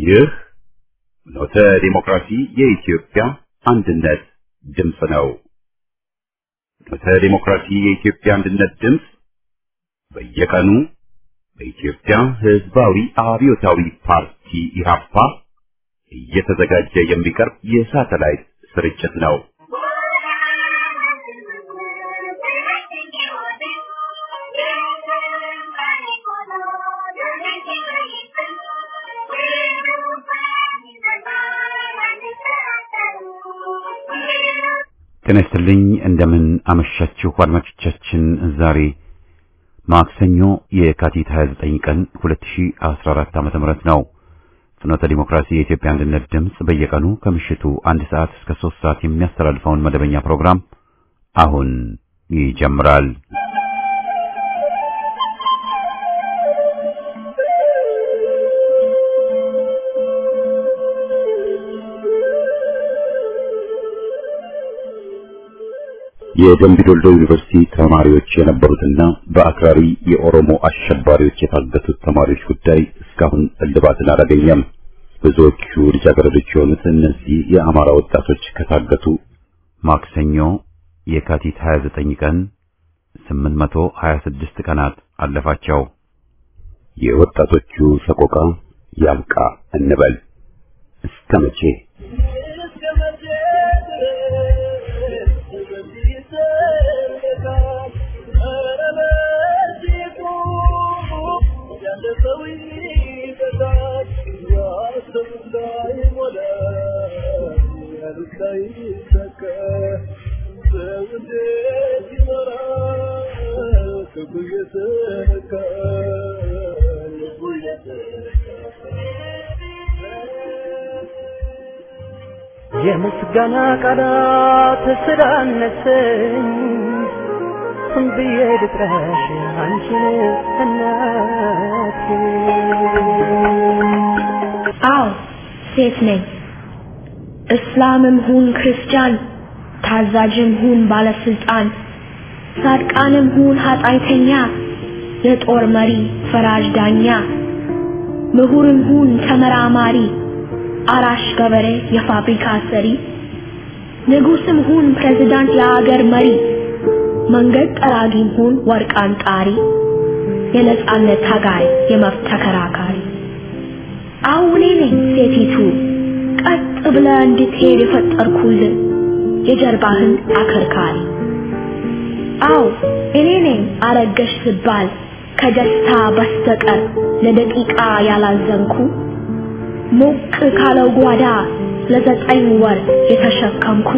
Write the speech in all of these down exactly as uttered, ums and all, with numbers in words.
ይህ ፍኖተ ዲሞክራሲ የኢትዮጵያ አንድነት ድምፅ ነው። ፍኖተ ዲሞክራሲ የኢትዮጵያ አንድነት ድምፅ በየቀኑ በኢትዮጵያ ሕዝባዊ አብዮታዊ ፓርቲ ኢህአፓ እየተዘጋጀ የሚቀርብ የሳተላይት ስርጭት ነው። ጤና ይስጥልኝ እንደምን አመሻችሁ አድማጮቻችን። ዛሬ ማክሰኞ የካቲት ሃያ ዘጠኝ ቀን ሁለት ሺህ አስራ አራት ዓመተ ምህረት ነው። ፍኖተ ዲሞክራሲ የኢትዮጵያ አንድነት ድምፅ በየቀኑ ከምሽቱ አንድ ሰዓት እስከ ሶስት ሰዓት የሚያስተላልፈውን መደበኛ ፕሮግራም አሁን ይጀምራል። የደምቢ ዶልዶ ዩኒቨርሲቲ ተማሪዎች የነበሩትና በአክራሪ የኦሮሞ አሸባሪዎች የታገቱት ተማሪዎች ጉዳይ እስካሁን እልባትን አላገኘም። ብዙዎቹ ልጃገረዶች የሆኑት እነዚህ የአማራ ወጣቶች ከታገቱ ማክሰኞ የካቲት ሃያ ዘጠኝ ቀን ስምንት መቶ ሀያ ስድስት ቀናት አለፋቸው። የወጣቶቹ ሰቆቃ ያብቃ እንበል። እስከ መቼ? የምስጋና ቃላት ስላነሰኝ እንብዬ ልጥራሽ አንቺን እናቴ። አዎ ሴት ነኝ። እስላምም ሁን ክርስቲያን፣ ታዛዥም ሁን ባለስልጣን፣ ጻድቃንም ሁን ኃጢአተኛ፣ የጦር መሪ ፈራጅ ዳኛ፣ ምሁርም ሁን ተመራማሪ፣ አራሽ ገበሬ የፋብሪካ ሰሪ፣ ንጉስም ሁን ፕሬዝዳንት የአገር መሪ፣ መንገድ ጠራጊም ሁን ወርቅ አንጣሪ፣ የነጻነት ታጋይ የመብት ተከራካሪ። አሁን እኔ ነኝ ሴቲቱ ቀጥ ብለህ እንድትሄድ የፈጠርኩልህ የጀርባህን አከርካሪ። አዎ እኔ ነኝ አረገሽ ስባል ከደስታ በስተቀር ለደቂቃ ያላዘንኩ፣ ሞቅ ካለው ጓዳ ለዘጠኝ ወር የተሸከምኩ፣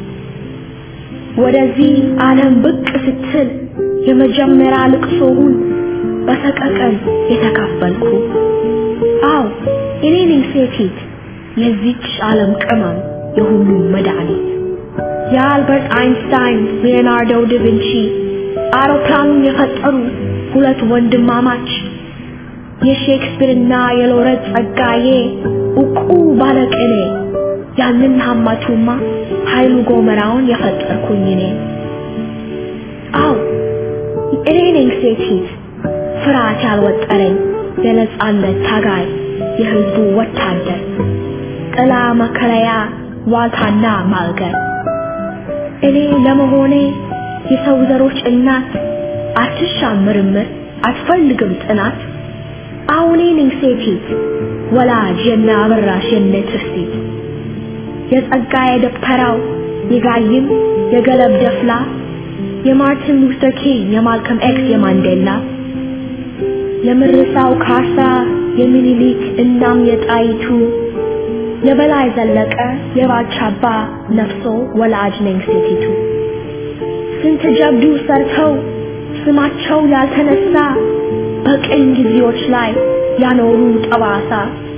ወደዚህ ዓለም ብቅ ስትል የመጀመሪያ ልቅሶውን በሰቀቀን የተካፈልኩ። አዎ እኔ ነኝ ሴቲት የዚች ዓለም ቅመም የሁሉም መድኃኒት። የአልበርት አይንስታይን ሊዮናርዶ ዳቪንቺ አውሮፕላኑን የፈጠሩ ሁለት ወንድማማች፣ የሼክስፒርና የሎሬት ጸጋዬ ዕውቁ ባለቅኔ፣ ያንን ሀማቱማ ኃይሉ ጎመራውን የፈጠርኩኝ እኔ። አዎ እኔ ነኝ ሴቲት ፍርሃት ያልወጠረኝ የነጻነት ታጋይ የህዝቡ ወታደር፣ ጥላ መከለያ ዋልታና ማልገር። እኔ ለመሆኔ የሰው ዘሮች እናት፣ አትሻም ምርምር አትፈልግም ጥናት። አሁን እኔ ነኝ ሴቲት ወላጅ የሚያበራሽ የነትርሲት፣ የጸጋዬ ደብተራው የጋይም የገለብ ደፍላ፣ የማርቲን ሉተር ኪንግ የማልከም ኤክስ የማንዴላ፣ የምርሳው ካሳ የሚኒሊክ እናም የጣይቱ፣ የበላይ ዘለቀ የባልቻባ ነፍሶ ወላጅ ነኝ ሴቲቱ። ስንት ጀብዱ ሰርተው ስማቸው ያልተነሳ በቅኝ ጊዜዎች ላይ ያኖሩ ጠባሳ፣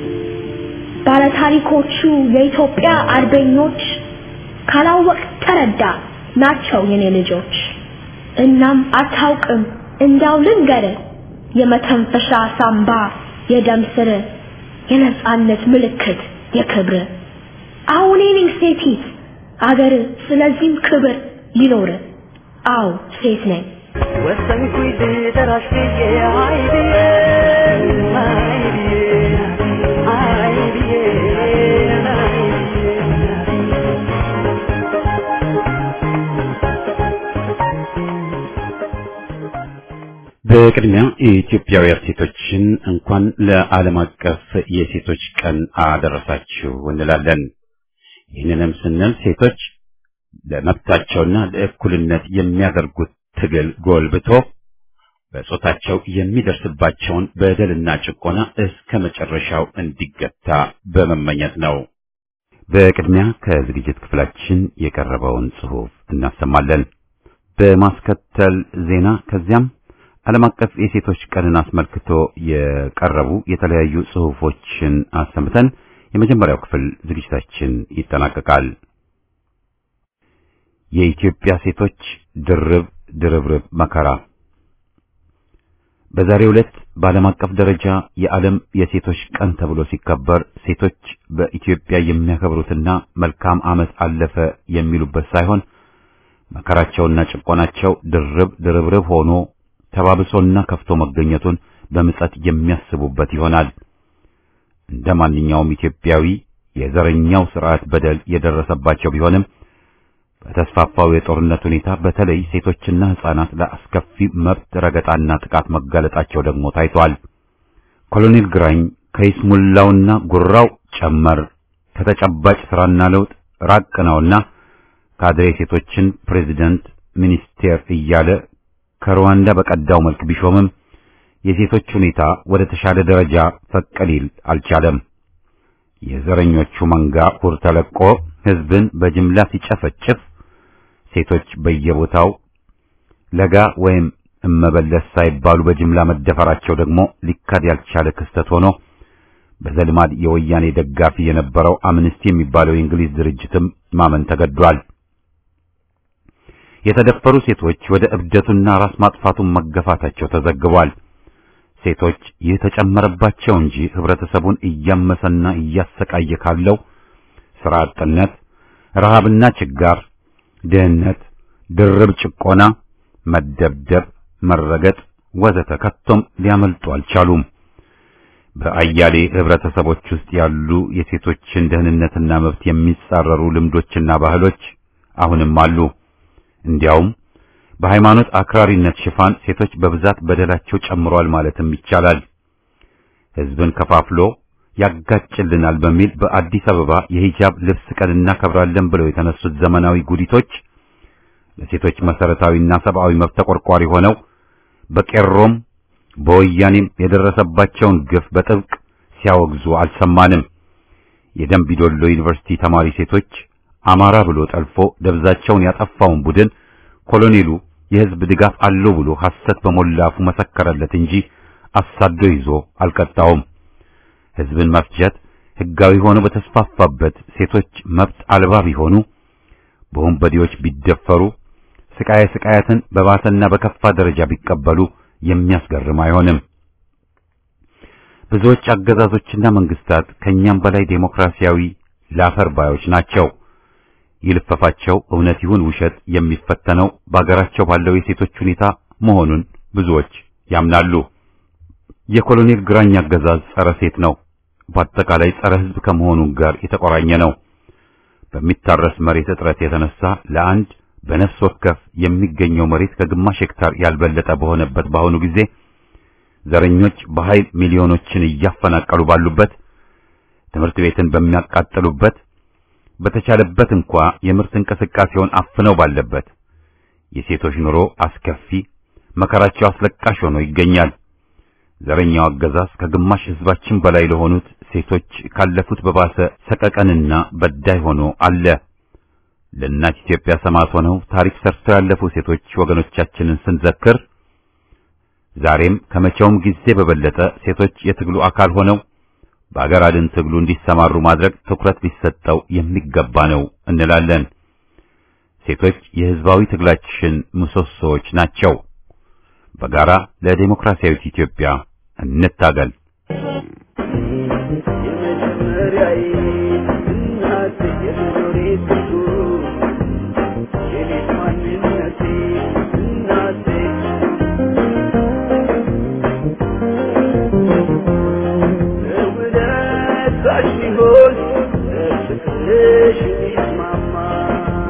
ባለታሪኮቹ የኢትዮጵያ አርበኞች ካላወቅ ተረዳ ናቸው የኔ ልጆች። እናም አታውቅም እንዳው ልንገርህ የመተንፈሻ ሳምባ የደም ስር የነጻነት ምልክት የክብር። አሁን እኔ ሴቲት አገር ስለዚህም ክብር ይኖር። አዎ ሴት ነኝ። ወሰንኩኝ ልጠራሽ ብዬ አይ ብዬ አይ ብዬ አይ ብዬ በቅድሚያ የኢትዮጵያውያን ሴቶችን እንኳን ለዓለም አቀፍ የሴቶች ቀን አደረሳችሁ እንላለን። ይህንንም ስንል ሴቶች ለመብታቸውና ለእኩልነት የሚያደርጉት ትግል ጎልብቶ በጾታቸው የሚደርስባቸውን በደልና ጭቆና እስከ መጨረሻው እንዲገታ በመመኘት ነው። በቅድሚያ ከዝግጅት ክፍላችን የቀረበውን ጽሑፍ እናሰማለን። በማስከተል ዜና፣ ከዚያም ዓለም አቀፍ የሴቶች ቀንን አስመልክቶ የቀረቡ የተለያዩ ጽሑፎችን አሰምተን የመጀመሪያው ክፍል ዝግጅታችን ይጠናቀቃል። የኢትዮጵያ ሴቶች ድርብ ድርብርብ መከራ። በዛሬው ዕለት በዓለም አቀፍ ደረጃ የዓለም የሴቶች ቀን ተብሎ ሲከበር ሴቶች በኢትዮጵያ የሚያከብሩትና መልካም ዓመት አለፈ የሚሉበት ሳይሆን መከራቸውና ጭቆናቸው ድርብ ድርብርብ ሆኖ ተባብሶና ከፍቶ መገኘቱን በምጸት የሚያስቡበት ይሆናል። እንደ ማንኛውም ኢትዮጵያዊ የዘረኛው ስርዓት በደል የደረሰባቸው ቢሆንም በተስፋፋው የጦርነት ሁኔታ በተለይ ሴቶችና ሕፃናት ለአስከፊ መብት ረገጣና ጥቃት መጋለጣቸው ደግሞ ታይቷል። ኮሎኔል ግራኝ ከይስሙላውና ጉራው ጨመር ከተጨባጭ ስራና ለውጥ ራቅ ነውና ካድሬ ሴቶችን ፕሬዝዳንት ሚኒስቴር እያለ ከሩዋንዳ በቀዳው መልክ ቢሾምም የሴቶች ሁኔታ ወደ ተሻለ ደረጃ ፈቅ ሊል አልቻለም። የዘረኞቹ መንጋ ኩር ተለቆ ህዝብን በጅምላ ሲጨፈጭፍ ሴቶች በየቦታው ለጋ ወይም እመበለስ ሳይባሉ በጅምላ መደፈራቸው ደግሞ ሊካድ ያልቻለ ክስተት ሆኖ በዘልማድ የወያኔ ደጋፊ የነበረው አምነስቲ የሚባለው የእንግሊዝ ድርጅትም ማመን ተገዷል። የተደፈሩ ሴቶች ወደ እብደቱና ራስ ማጥፋቱን መገፋታቸው ተዘግቧል። ሴቶች ይህ ተጨመረባቸው እንጂ ህብረተሰቡን እያመሰና እያሰቃየ ካለው ስራ አጥነት፣ ረሃብና ችጋር፣ ድህነት፣ ድርብ ጭቆና፣ መደብደብ፣ መረገጥ ወዘተ ከቶም ሊያመልጡ አልቻሉም። በአያሌ ህብረተሰቦች ውስጥ ያሉ የሴቶችን ደህንነትና መብት የሚጻረሩ ልምዶችና ባህሎች አሁንም አሉ። እንዲያውም በሃይማኖት አክራሪነት ሽፋን ሴቶች በብዛት በደላቸው ጨምሯል ማለትም ይቻላል። ህዝብን ከፋፍሎ ያጋጭልናል በሚል በአዲስ አበባ የሂጃብ ልብስ ቀን እናከብራለን ብለው የተነሱት ዘመናዊ ጉዲቶች ለሴቶች መሰረታዊና ሰብአዊ መብት ተቆርቋሪ ሆነው በቄሮም በወያኔም የደረሰባቸውን ግፍ በጥብቅ ሲያወግዙ አልሰማንም። የደምቢዶሎ ዩኒቨርሲቲ ተማሪ ሴቶች አማራ ብሎ ጠልፎ ደብዛቸውን ያጠፋውን ቡድን ኮሎኔሉ የህዝብ ድጋፍ አለው ብሎ ሐሰት በሞላፉ መሰከረለት እንጂ አሳዶ ይዞ አልቀጣውም። ህዝብን መፍጀት ህጋዊ ሆኖ በተስፋፋበት ሴቶች መብት አልባ ቢሆኑ፣ በወንበዴዎች ቢደፈሩ፣ ስቃየ ስቃያትን በባሰና በከፋ ደረጃ ቢቀበሉ የሚያስገርም አይሆንም። ብዙዎች አገዛዞችና መንግስታት ከኛም በላይ ዴሞክራሲያዊ ላፈር ባዮች ናቸው። ይልፈፋቸው እውነት ይሁን ውሸት የሚፈተነው በአገራቸው ባለው የሴቶች ሁኔታ መሆኑን ብዙዎች ያምናሉ። የኮሎኔል ግራኝ አገዛዝ ጸረ ሴት ነው። በአጠቃላይ ጸረ ህዝብ ከመሆኑ ጋር የተቆራኘ ነው። በሚታረስ መሬት እጥረት የተነሳ ለአንድ በነፍስ ወከፍ የሚገኘው መሬት ከግማሽ ሄክታር ያልበለጠ በሆነበት በአሁኑ ጊዜ ዘረኞች በኃይል ሚሊዮኖችን እያፈናቀሉ ባሉበት፣ ትምህርት ቤትን በሚያቃጥሉበት፣ በተቻለበት እንኳ የምርት እንቅስቃሴውን አፍነው ባለበት የሴቶች ኑሮ አስከፊ መከራቸው አስለቃሽ ሆኖ ይገኛል። ዘረኛው አገዛዝ ከግማሽ ህዝባችን በላይ ለሆኑት ሴቶች ካለፉት በባሰ ሰቀቀንና በዳይ ሆኖ አለ። ለእናት ኢትዮጵያ ሰማዕት ሆነው ታሪክ ሰርተው ያለፉ ሴቶች ወገኖቻችንን ስንዘክር ዛሬም ከመቼውም ጊዜ በበለጠ ሴቶች የትግሉ አካል ሆነው በአገር አድን ትግሉ እንዲሰማሩ ማድረግ ትኩረት ሊሰጠው የሚገባ ነው እንላለን። ሴቶች የህዝባዊ ትግላችን ምሰሶዎች ናቸው። በጋራ ለዲሞክራሲያዊት ኢትዮጵያ እንታገል።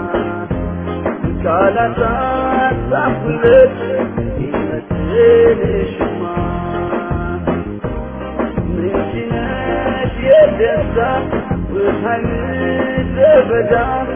Kala ta ta fulet, imetene በሃይምት በበዳ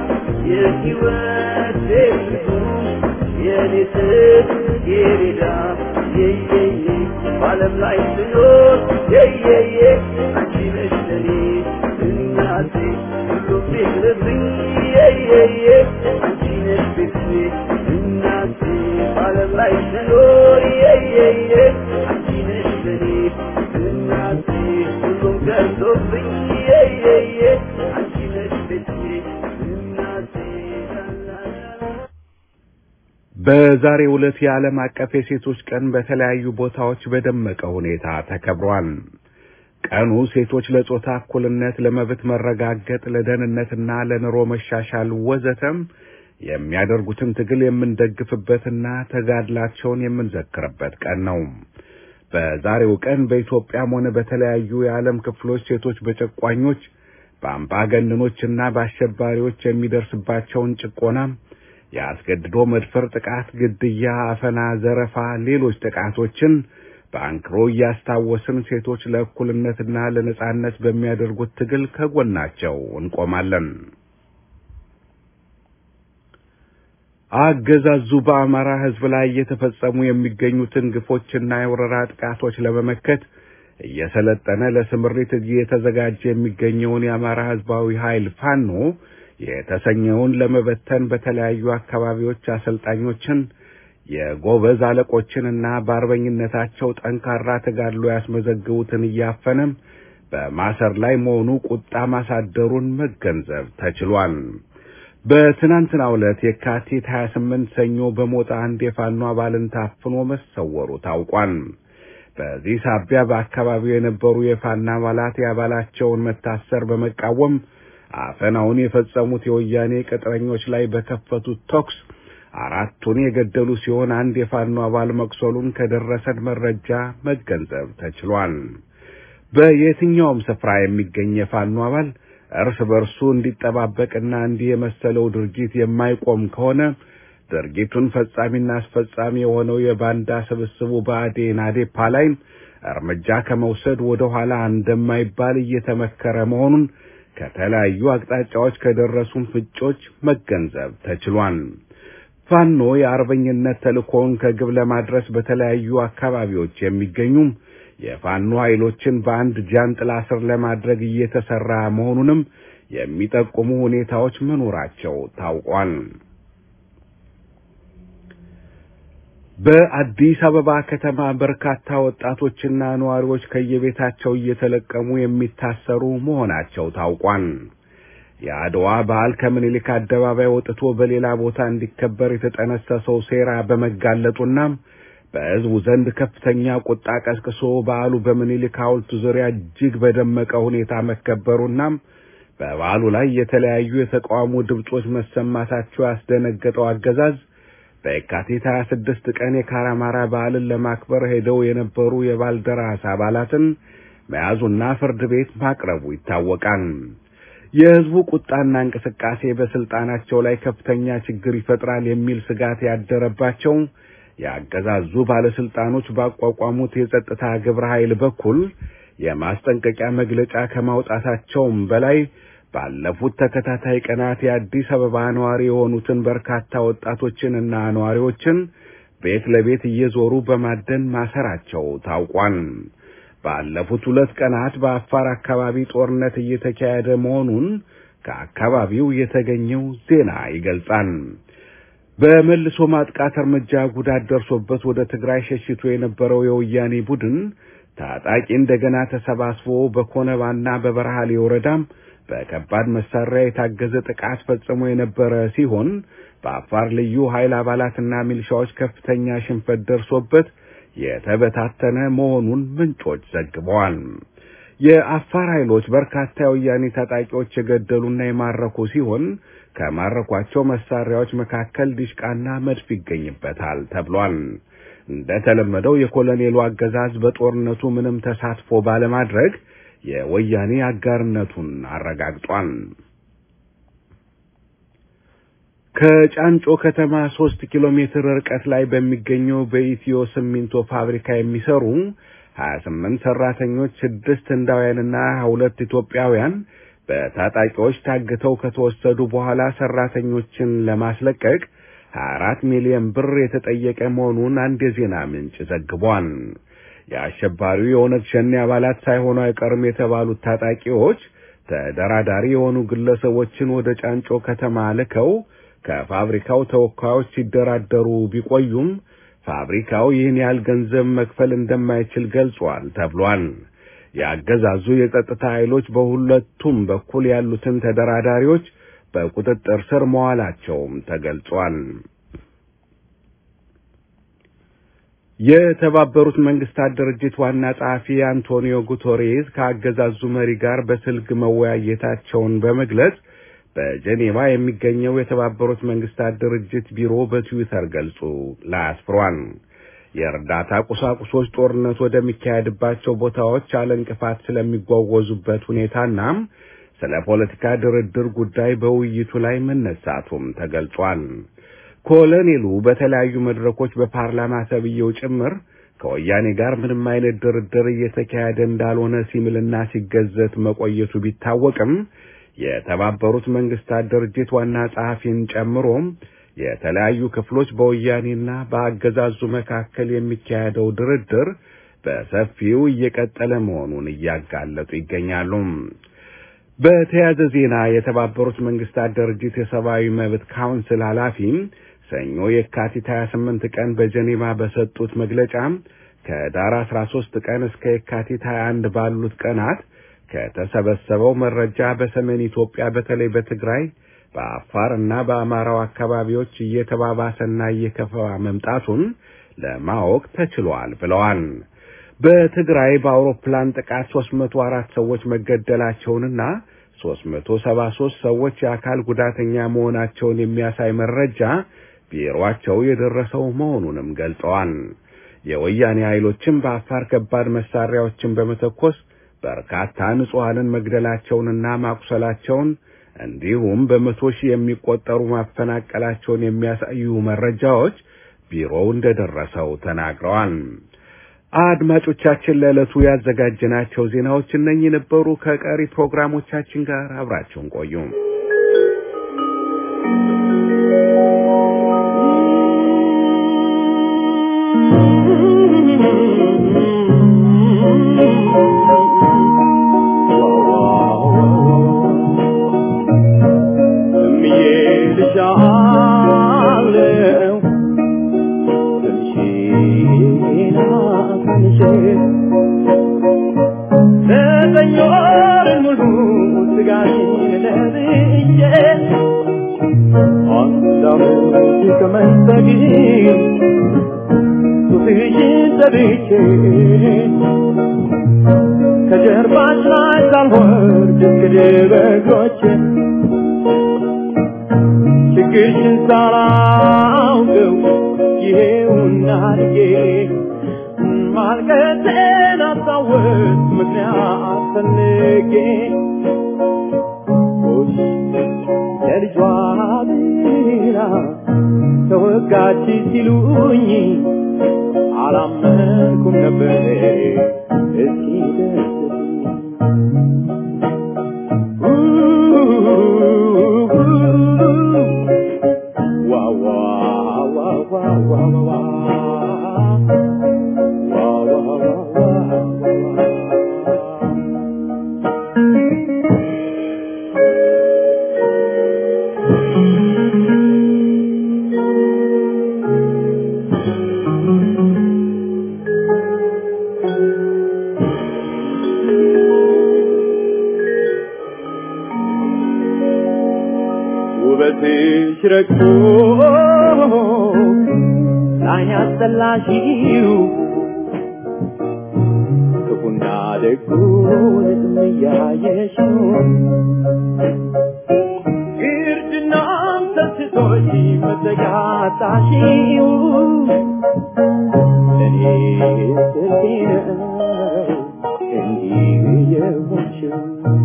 የህይወት ደጉ የኔት የሬዳ የየየ ዓለም ላይ ስኖር የየየ አንቺ ነሽ ለኔ እናቴ ሁሉም ቢልብኝ የየየ አንቺ ነሽ ቤቴ እናቴ ዓለም ላይ ስኖር የየየ አንቺ ነሽ ለኔ እናቴ ሁሉም ገርቶብኝ የየየ አንቺ ነሽ ቤቴ እናቴ በዛሬው ዕለት የዓለም አቀፍ የሴቶች ቀን በተለያዩ ቦታዎች በደመቀ ሁኔታ ተከብሯል። ቀኑ ሴቶች ለጾታ እኩልነት፣ ለመብት መረጋገጥ፣ ለደህንነትና ለኑሮ መሻሻል ወዘተም የሚያደርጉትን ትግል የምንደግፍበትና ተጋድላቸውን የምንዘክርበት ቀን ነው። በዛሬው ቀን በኢትዮጵያም ሆነ በተለያዩ የዓለም ክፍሎች ሴቶች በጨቋኞች በአምባገነኖችና በአሸባሪዎች የሚደርስባቸውን ጭቆና፣ ያስገድዶ መድፈር፣ ጥቃት፣ ግድያ፣ አፈና፣ ዘረፋ፣ ሌሎች ጥቃቶችን በአንክሮ ያስታወስን ሴቶች ለእኩልነትና ለነጻነት በሚያደርጉት ትግል ከጎናቸው እንቆማለን። አገዛዙ በአማራ ሕዝብ ላይ እየተፈጸሙ የሚገኙትን ግፎችና የወረራ ጥቃቶች ለመመከት እየሰለጠነ ለስምሪት እየተዘጋጀ የሚገኘውን የአማራ ሕዝባዊ ኃይል ፋኖ የተሰኘውን ለመበተን በተለያዩ አካባቢዎች አሰልጣኞችን የጎበዝ አለቆችንና በአርበኝነታቸው ጠንካራ ተጋድሎ ያስመዘግቡትን እያፈነም በማሰር ላይ መሆኑ ቁጣ ማሳደሩን መገንዘብ ተችሏል። በትናንትናው ዕለት የካቲት ሃያ ስምንት ሰኞ በሞጣ አንድ የፋኖ አባልን ታፍኖ መሰወሩ ታውቋል። በዚህ ሳቢያ በአካባቢው የነበሩ የፋኖ አባላት የአባላቸውን መታሰር በመቃወም አፈናውን የፈጸሙት የወያኔ ቅጥረኞች ላይ በከፈቱት ተኩስ አራቱን የገደሉ ሲሆን አንድ የፋኖ አባል መቁሰሉን ከደረሰን መረጃ መገንዘብ ተችሏል። በየትኛውም ስፍራ የሚገኝ የፋኖ አባል እርስ በርሱ እንዲጠባበቅና እንዲህ የመሰለው ድርጊት የማይቆም ከሆነ ድርጊቱን ፈጻሚና አስፈጻሚ የሆነው የባንዳ ስብስቡ ብአዴን አዴፓ ላይ እርምጃ ከመውሰድ ወደ ኋላ እንደማይባል እየተመከረ መሆኑን ከተለያዩ አቅጣጫዎች ከደረሱን ፍንጮች መገንዘብ ተችሏል። ፋኖ የአርበኝነት ተልእኮውን ከግብ ለማድረስ በተለያዩ አካባቢዎች የሚገኙ የፋኖ ኃይሎችን በአንድ ጃንጥላ ስር ለማድረግ እየተሰራ መሆኑንም የሚጠቁሙ ሁኔታዎች መኖራቸው ታውቋል። በአዲስ አበባ ከተማ በርካታ ወጣቶችና ነዋሪዎች ከየቤታቸው እየተለቀሙ የሚታሰሩ መሆናቸው ታውቋል። የአድዋ በዓል ከምኒልክ አደባባይ ወጥቶ በሌላ ቦታ እንዲከበር የተጠነሰሰው ሴራ በመጋለጡና በሕዝቡ ዘንድ ከፍተኛ ቁጣ ቀስቅሶ በዓሉ በምኒልክ ሐውልት ዙሪያ እጅግ በደመቀ ሁኔታ መከበሩና በበዓሉ ላይ የተለያዩ የተቃውሞ ድምጾች መሰማታቸው ያስደነገጠው አገዛዝ በየካቲት ሃያ ስድስት ቀን የካራማራ በዓልን ለማክበር ሄደው የነበሩ የባልደራስ አባላትን መያዙና ፍርድ ቤት ማቅረቡ ይታወቃል። የሕዝቡ ቁጣና እንቅስቃሴ በስልጣናቸው ላይ ከፍተኛ ችግር ይፈጥራል የሚል ስጋት ያደረባቸው የአገዛዙ ባለስልጣኖች ባቋቋሙት የጸጥታ ግብረ ኃይል በኩል የማስጠንቀቂያ መግለጫ ከማውጣታቸውም በላይ ባለፉት ተከታታይ ቀናት የአዲስ አበባ ነዋሪ የሆኑትን በርካታ ወጣቶችንና ነዋሪዎችን ቤት ለቤት እየዞሩ በማደን ማሰራቸው ታውቋል። ባለፉት ሁለት ቀናት በአፋር አካባቢ ጦርነት እየተካሄደ መሆኑን ከአካባቢው የተገኘው ዜና ይገልጻል። በመልሶ ማጥቃት እርምጃ ጉዳት ደርሶበት ወደ ትግራይ ሸሽቶ የነበረው የወያኔ ቡድን ታጣቂ እንደገና ተሰባስቦ በኮነባና በበረሃሌ ወረዳም በከባድ መሳሪያ የታገዘ ጥቃት ፈጽሞ የነበረ ሲሆን በአፋር ልዩ ኃይል አባላትና ሚሊሻዎች ከፍተኛ ሽንፈት ደርሶበት የተበታተነ መሆኑን ምንጮች ዘግበዋል። የአፋር ኃይሎች በርካታ የወያኔ ታጣቂዎች የገደሉና የማረኩ ሲሆን ከማረኳቸው መሳሪያዎች መካከል ዲሽቃና መድፍ ይገኝበታል ተብሏል። እንደተለመደው የኮሎኔሉ አገዛዝ በጦርነቱ ምንም ተሳትፎ ባለማድረግ የወያኔ አጋርነቱን አረጋግጧል። ከጫንጮ ከተማ ሶስት ኪሎ ሜትር ርቀት ላይ በሚገኘው በኢትዮ ሲሚንቶ ፋብሪካ የሚሰሩ ሀያ ስምንት ሰራተኞች ስድስት ህንዳውያንና ሁለት ኢትዮጵያውያን በታጣቂዎች ታግተው ከተወሰዱ በኋላ ሰራተኞችን ለማስለቀቅ ሀያ አራት ሚሊዮን ብር የተጠየቀ መሆኑን አንድ የዜና ምንጭ ዘግቧል። የአሸባሪው የኦነግ ሸኔ አባላት ሳይሆኑ አይቀርም የተባሉት ታጣቂዎች ተደራዳሪ የሆኑ ግለሰቦችን ወደ ጫንጮ ከተማ ልከው ከፋብሪካው ተወካዮች ሲደራደሩ ቢቆዩም ፋብሪካው ይህን ያህል ገንዘብ መክፈል እንደማይችል ገልጿል ተብሏል። የአገዛዙ የጸጥታ ኃይሎች በሁለቱም በኩል ያሉትን ተደራዳሪዎች በቁጥጥር ስር መዋላቸውም ተገልጿል። የተባበሩት መንግስታት ድርጅት ዋና ጸሐፊ አንቶኒዮ ጉተሬዝ ከአገዛዙ መሪ ጋር በስልክ መወያየታቸውን በመግለጽ በጄኔቫ የሚገኘው የተባበሩት መንግስታት ድርጅት ቢሮ በትዊተር ገልጾ ላስፍሯል። የእርዳታ ቁሳቁሶች ጦርነት ወደሚካሄድባቸው ቦታዎች አለንቅፋት ስለሚጓጓዙበት ሁኔታና ስለ ፖለቲካ ድርድር ጉዳይ በውይይቱ ላይ መነሳቱም ተገልጿል። ኮሎኔሉ በተለያዩ መድረኮች በፓርላማ ሰብየው ጭምር ከወያኔ ጋር ምንም አይነት ድርድር እየተካሄደ እንዳልሆነ ሲምልና ሲገዘት መቆየቱ ቢታወቅም የተባበሩት መንግስታት ድርጅት ዋና ጸሐፊን ጨምሮ የተለያዩ ክፍሎች በወያኔና በአገዛዙ መካከል የሚካሄደው ድርድር በሰፊው እየቀጠለ መሆኑን እያጋለጡ ይገኛሉ። በተያያዘ ዜና የተባበሩት መንግስታት ድርጅት የሰብአዊ መብት ካውንስል ኃላፊ ሰኞ የካቲት ሀያ ስምንት ቀን በጄኔቫ በሰጡት መግለጫ ከዳር አስራ ሶስት ቀን እስከ የካቲት ሀያ አንድ ባሉት ቀናት ከተሰበሰበው መረጃ በሰሜን ኢትዮጵያ በተለይ በትግራይ በአፋርና በአማራው አካባቢዎች እየተባባሰና እየከፋ መምጣቱን ለማወቅ ተችሏል ብለዋል። በትግራይ በአውሮፕላን ጥቃት ሶስት መቶ አራት ሰዎች መገደላቸውንና ሶስት መቶ ሰባ ሶስት ሰዎች የአካል ጉዳተኛ መሆናቸውን የሚያሳይ መረጃ ቢሮአቸው የደረሰው መሆኑንም ገልጸዋል። የወያኔ ኃይሎችም በአፋር ከባድ መሳሪያዎችን በመተኮስ በርካታ ንጹሃንን መግደላቸውንና ማቁሰላቸውን እንዲሁም በመቶ ሺህ የሚቆጠሩ ማፈናቀላቸውን የሚያሳዩ መረጃዎች ቢሮው እንደደረሰው ተናግረዋል። አድማጮቻችን ለዕለቱ ያዘጋጀናቸው ዜናዎች እነኚህ ነበሩ። ከቀሪ ፕሮግራሞቻችን ጋር አብራችሁን ቆዩ። ከጀርባሽ ላይ ሳልወርድ ከደበቆች ችግርሽን ሳላውቀው ይሄውና ልጌ ማልቀሴን አስታወስ ምክንያት ፈልጌ ለልጇ ብላ ተወጋች ሲሉኝ አላመንኩም ነበር እስኪ ዋ ዋ ዋ ዋ ዋ ዋ ሽረቁ ላኛ ሰላሺው ክፉና ደጉን እያየሽው ግርድናም ተስቶሽ መዘጋታሺው ለኔ ስልኬ ነው እንዲህ የሆንሽው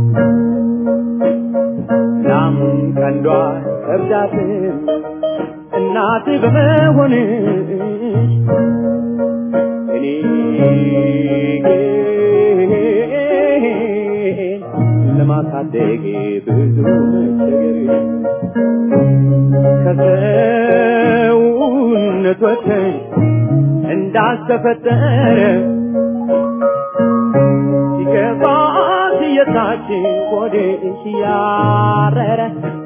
ናም ቀንዷ እርዳትም እናት በመሆንሽ እኔ ለማሳደጌ እንዳልተፈጠረ ሲገባት የታችን ወደ ሲያረረ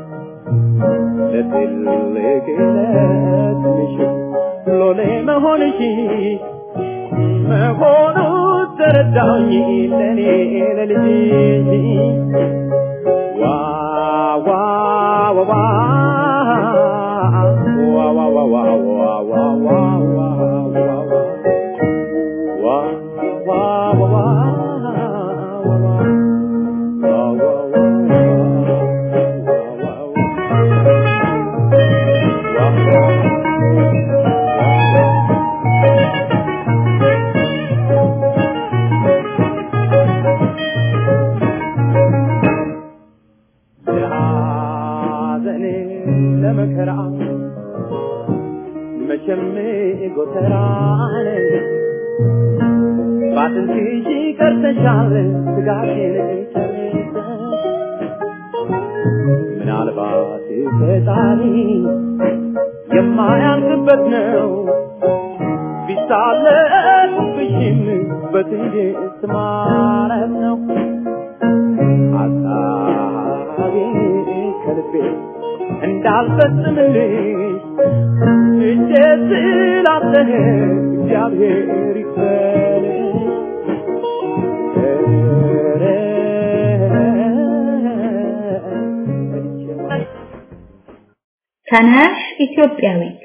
ለትልቅ ለትንሽ ሎሌ መሆንሽ መሆኑ ተረዳኝ ለኔ ለልጅ ዋ ዋ ዋ ዋ ዋ ዋ ዋ ዋ ዋ ዋ ባትንሽ ከርተሻል ስጋቴን ምናልባት ፈጣሪ የማያልቅበት ነው ቢሳለቅብሽም በትዕግስት ማረፍ ነው ሀሳቤ ከልቤ እንዳልፈጽምልሽ እጄ ስላሰነ እግዚአብሔር ይክፈል ተነሽ ኢትዮጵያዊት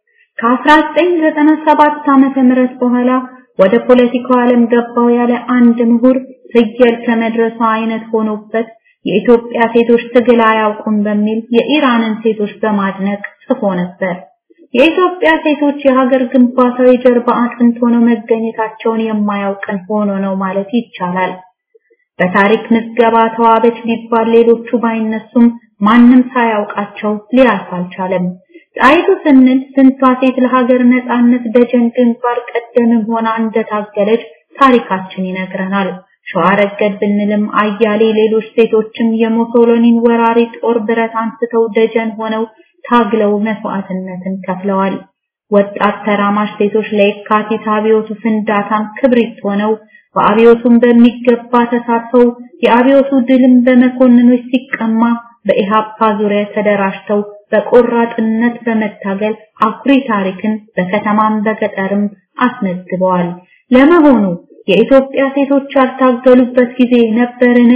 ከ1997 ዓመተ ምህረት በኋላ ወደ ፖለቲካው ዓለም ገባው ያለ አንድ ምሁር ፍየል ከመድረሷ አይነት ሆኖበት የኢትዮጵያ ሴቶች ትግል አያውቁም በሚል የኢራንን ሴቶች በማድነቅ ጽፎ ነበር። የኢትዮጵያ ሴቶች የሀገር ግንባታዊ ጀርባ አጥንት ሆነው መገኘታቸውን የማያውቅን ሆኖ ነው ማለት ይቻላል። በታሪክ ምዝገባ ተዋበች ሊባል ሌሎቹ ባይነሱም ማንም ሳያውቃቸው ሊያልፍ አልቻለም። ጣይቱ ስንል ስንቷ ሴት ለሀገር ነጻነት ደጀን ግንባር ቀደምም ሆና እንደታገለች ታሪካችን ይነግረናል። ሸዋ ረገድ ብንልም አያሌ ሌሎች ሴቶችም የሙሶሎኒን ወራሪ ጦር ብረት አንስተው ደጀን ሆነው ታግለው መስዋዕትነትን ከፍለዋል። ወጣት ተራማሽ ሴቶች ለየካቲት አብዮቱ ፍንዳታም ክብሪት ሆነው በአብዮቱም በሚገባ ተሳትፈው የአብዮቱ ድልም በመኮንኖች ሲቀማ በኢሃፓ ዙሪያ ተደራጅተው በቆራጥነት በመታገል አኩሪ ታሪክን በከተማም በገጠርም አስመዝግበዋል። ለመሆኑ የኢትዮጵያ ሴቶች ያልታገሉበት ጊዜ ነበርን?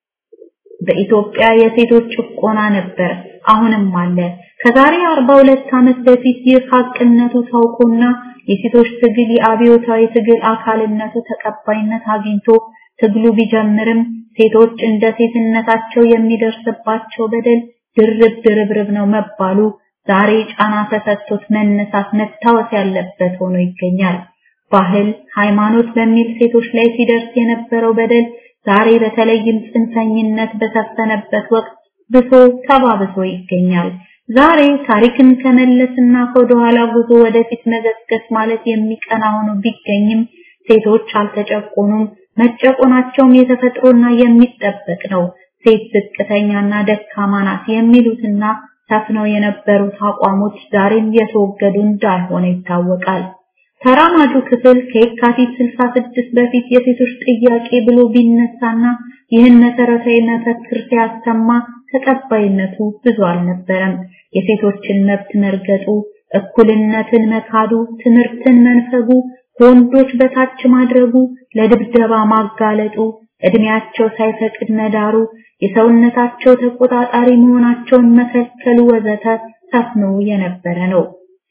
በኢትዮጵያ የሴቶች ጭቆና ነበር፣ አሁንም አለ። ከዛሬ አርባ ሁለት ዓመት በፊት የሐቅነቱ ታውቆና የሴቶች ትግል የአብዮታዊ ትግል አካልነቱ ተቀባይነት አግኝቶ ትግሉ ቢጀምርም ሴቶች እንደ ሴትነታቸው የሚደርስባቸው በደል ድርብ ድርብርብ ነው መባሉ ዛሬ ጫና ተሰጥቶት መነሳት መታወስ ያለበት ሆኖ ይገኛል። ባህል፣ ሃይማኖት በሚል ሴቶች ላይ ሲደርስ የነበረው በደል ዛሬ በተለይም ጽንፈኝነት በሰፈነበት ወቅት ብሶ ተባብሶ ይገኛል። ዛሬ ታሪክን ከመለስና ወደኋላ ጉዞ ወደፊት መገስገስ ማለት የሚቀና ሆኖ ቢገኝም ሴቶች አልተጨቆኑም። መጨቆናቸውም የተፈጥሮና የሚጠበቅ ነው። ሴት ዝቅተኛና ደካማ ናት የሚሉትና ሰፍነው የነበሩት አቋሞች ዛሬም የተወገዱ እንዳልሆነ ይታወቃል። ተራማጁ ክፍል ከየካቲት ስልሳ ስድስት በፊት የሴቶች ጥያቄ ብሎ ቢነሳና ይህን መሰረታዊ መፈክር ሲያሰማ ተቀባይነቱ ብዙ አልነበረም። የሴቶችን መብት መርገጡ፣ እኩልነትን መካዱ፣ ትምህርትን መንፈጉ፣ ወንዶች በታች ማድረጉ፣ ለድብደባ ማጋለጡ፣ እድሜያቸው ሳይፈቅድ መዳሩ፣ የሰውነታቸው ተቆጣጣሪ መሆናቸውን መከልከሉ ወዘተ ሰፍኖ የነበረ ነው።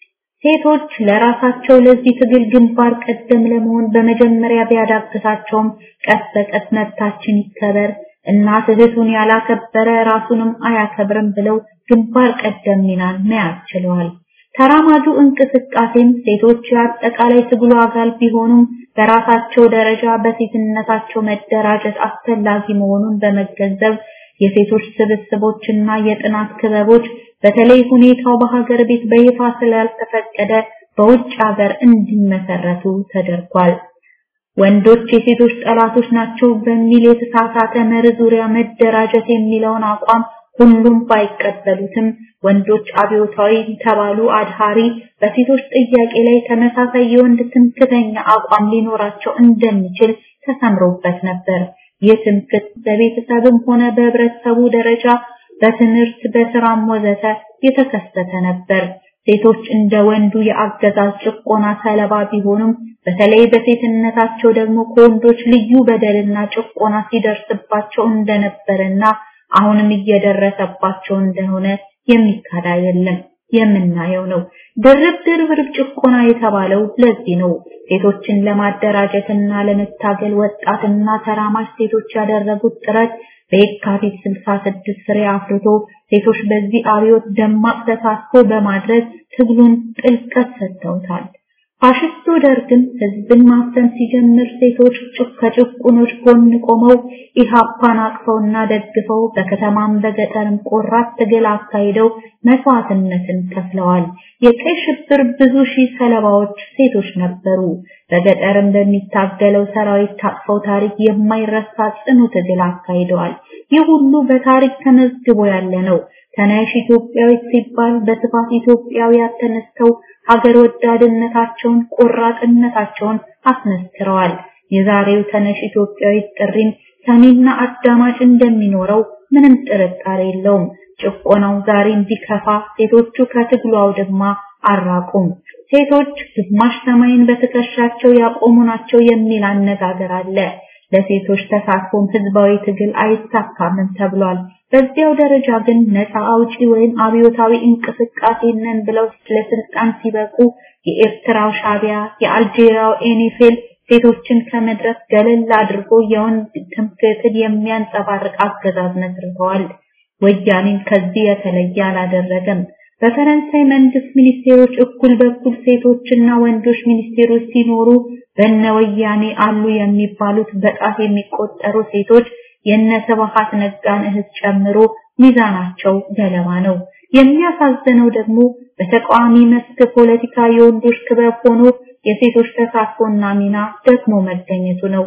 ሴቶች ለራሳቸው ለዚህ ትግል ግንባር ቀደም ለመሆን በመጀመሪያ ቢያዳግታቸውም ቀስ በቀስ መብታችን ይከበር፣ እናት እህቱን ያላከበረ ራሱንም አያከብርም ብለው ግንባር ቀደም ሚናን መያዝ ችለዋል። ተራማጁ እንቅስቃሴም ሴቶች የአጠቃላይ ትግሉ አካል ቢሆኑም በራሳቸው ደረጃ በሴትነታቸው መደራጀት አስፈላጊ መሆኑን በመገንዘብ የሴቶች ስብስቦችና የጥናት ክበቦች በተለይ ሁኔታው በሀገር ቤት በይፋ ስላልተፈቀደ በውጭ ሀገር እንዲመሰረቱ ተደርጓል። ወንዶች የሴቶች ጠላቶች ናቸው በሚል የተሳሳተ መርህ ዙሪያ መደራጀት የሚለውን አቋም ሁሉም ባይቀበሉትም ወንዶች አብዮታዊ ተባሉ አድሃሪ በሴቶች ጥያቄ ላይ ተመሳሳይ የወንድ ትምክህተኛ አቋም ሊኖራቸው እንደሚችል ተሰምሮበት ነበር። ይህ ትምክህት በቤተሰብም ሆነ በህብረተሰቡ ደረጃ በትምህርት በስራም ወዘተ የተከሰተ ነበር። ሴቶች እንደ ወንዱ የአገዛዝ ጭቆና ሰለባ ቢሆኑም በተለይ በሴትነታቸው ደግሞ ከወንዶች ልዩ በደልና ጭቆና ሲደርስባቸው እንደነበረና አሁንም እየደረሰባቸው እንደሆነ የሚካድ አይደለም፣ የምናየው ነው። ድርብ ድርብ ጭቆና የተባለው ለዚህ ነው። ሴቶችን ለማደራጀትና ለመታገል ወጣትና ተራማጅ ሴቶች ያደረጉት ጥረት በየካቲት ስልሳ ስድስት ፍሬ አፍርቶ ሴቶች በዚህ አብዮት ደማቅ ተሳትፎ በማድረግ ትግሉን ጥልቀት ሰጥተውታል። ፋሽስቱ ደርግም ህዝብን ማፍተን ሲጀምር ሴቶች ከጭቁኖች ጎን ቆመው ኢሃፓን አቅፈውና ደግፈው በከተማም በገጠርም ቆራት ትግል አካሂደው መስዋዕትነትን ከፍለዋል። የቀይ ሽብር ብዙ ሺህ ሰለባዎች ሴቶች ነበሩ። በገጠርም በሚታገለው ሰራዊት ታቅፈው ታሪክ የማይረሳ ጽኑ ትግል አካሂደዋል። ይህ ሁሉ በታሪክ ተመዝግቦ ያለ ነው። ተነሽ ኢትዮጵያዊት ሲባል በስፋት ኢትዮጵያውያን ተነስተው ሀገር ወዳድነታቸውን ቆራጥነታቸውን አስመስክረዋል። የዛሬው ተነሽ ኢትዮጵያዊት ጥሪን ሰሚና አዳማጭ እንደሚኖረው ምንም ጥርጣሬ የለውም። ጭቆናው ዛሬ እንዲከፋ ሴቶቹ ከትግሉ አውድማ አራቁም። ሴቶች ግማሽ ሰማይን በትከሻቸው ያቆሙ ናቸው የሚል አነጋገር አለ። ለሴቶች ተሳትፎም ህዝባዊ ትግል አይሳካም ተብሏል። በዚያው ደረጃ ግን ነፃ አውጪ ወይም አብዮታዊ እንቅስቃሴ ነን ብለው ለስልጣን ሲበቁ የኤርትራው ሻቢያ፣ የአልጄሪያው ኤኒፌል ሴቶችን ከመድረክ ገለል አድርጎ የወንድ ትምክህትን የሚያንጸባርቅ አገዛዝ መስርተዋል። ወያኔን ከዚህ የተለየ አላደረገም። በፈረንሳይ መንግስት ሚኒስቴሮች እኩል በኩል ሴቶችና ወንዶች ሚኒስቴሮች ሲኖሩ በነወያኔ አሉ የሚባሉት በጣት የሚቆጠሩ ሴቶች የነሰባሃት ነጋን እህት ጨምሮ ሚዛናቸው ገለባ ነው። የሚያሳዝነው ደግሞ በተቃዋሚ መስክ ፖለቲካ የወንዶች ክበብ ሆኖ የሴቶች ተሳትፎና ሚና ደግሞ መገኘቱ ነው።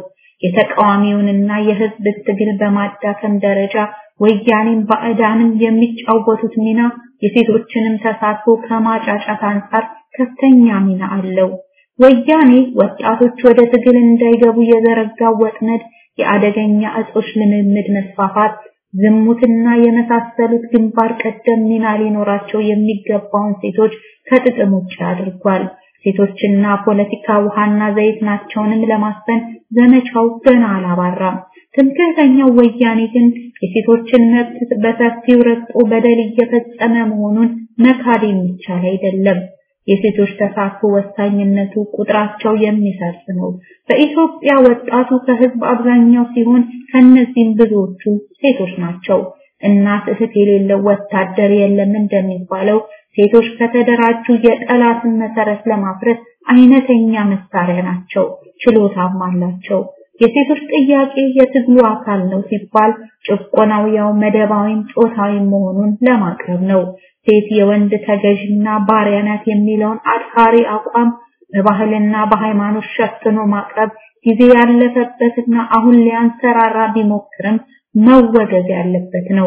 የተቃዋሚውንና የህዝብ ትግል በማዳከም ደረጃ ወያኔን ባዕዳንም የሚጫወቱት ሚና የሴቶችንም ተሳትፎ ከማጫጫት አንፃር ከፍተኛ ሚና አለው። ወያኔ ወጣቶች ወደ ትግል እንዳይገቡ የዘረጋው ወጥመድ የአደገኛ እጾች ልምምድ መስፋፋት፣ ዝሙትና የመሳሰሉት ግንባር ቀደም ሚና ሊኖራቸው የሚገባውን ሴቶች ከጥቅም ውጭ አድርጓል። ሴቶችና ፖለቲካ ውሃና ዘይት ናቸውንም ለማስፈን ዘመቻው ገና አላባራም። ትምክህተኛው ወያኔ ግን የሴቶችን መብት በሰፊው ረግጦ በደል እየፈጸመ መሆኑን መካድ የሚቻል አይደለም። የሴቶች ተሳትፎ ወሳኝነቱ ቁጥራቸው የሚሰርጽ ነው። በኢትዮጵያ ወጣቱ ከህዝብ አብዛኛው ሲሆን ከነዚህም ብዙዎቹ ሴቶች ናቸው። እናት እህት የሌለው ወታደር የለም እንደሚባለው ሴቶች ከተደራጁ የጠላትን መሰረት ለማፍረስ አይነተኛ መሳሪያ ናቸው፣ ችሎታም አላቸው። የሴቶች ጥያቄ የትግሉ አካል ነው ሲባል ጭቆናው ያው መደባዊም ጾታዊም መሆኑን ለማቅረብ ነው። ሴት የወንድ ተገዥና ባሪያ ናት የሚለውን አድሃሪ አቋም በባህልና በሃይማኖት ሸፍኖ ማቅረብ ጊዜ ያለፈበትና አሁን ሊያንሰራራ ቢሞክርም መወገዝ ያለበት ነው።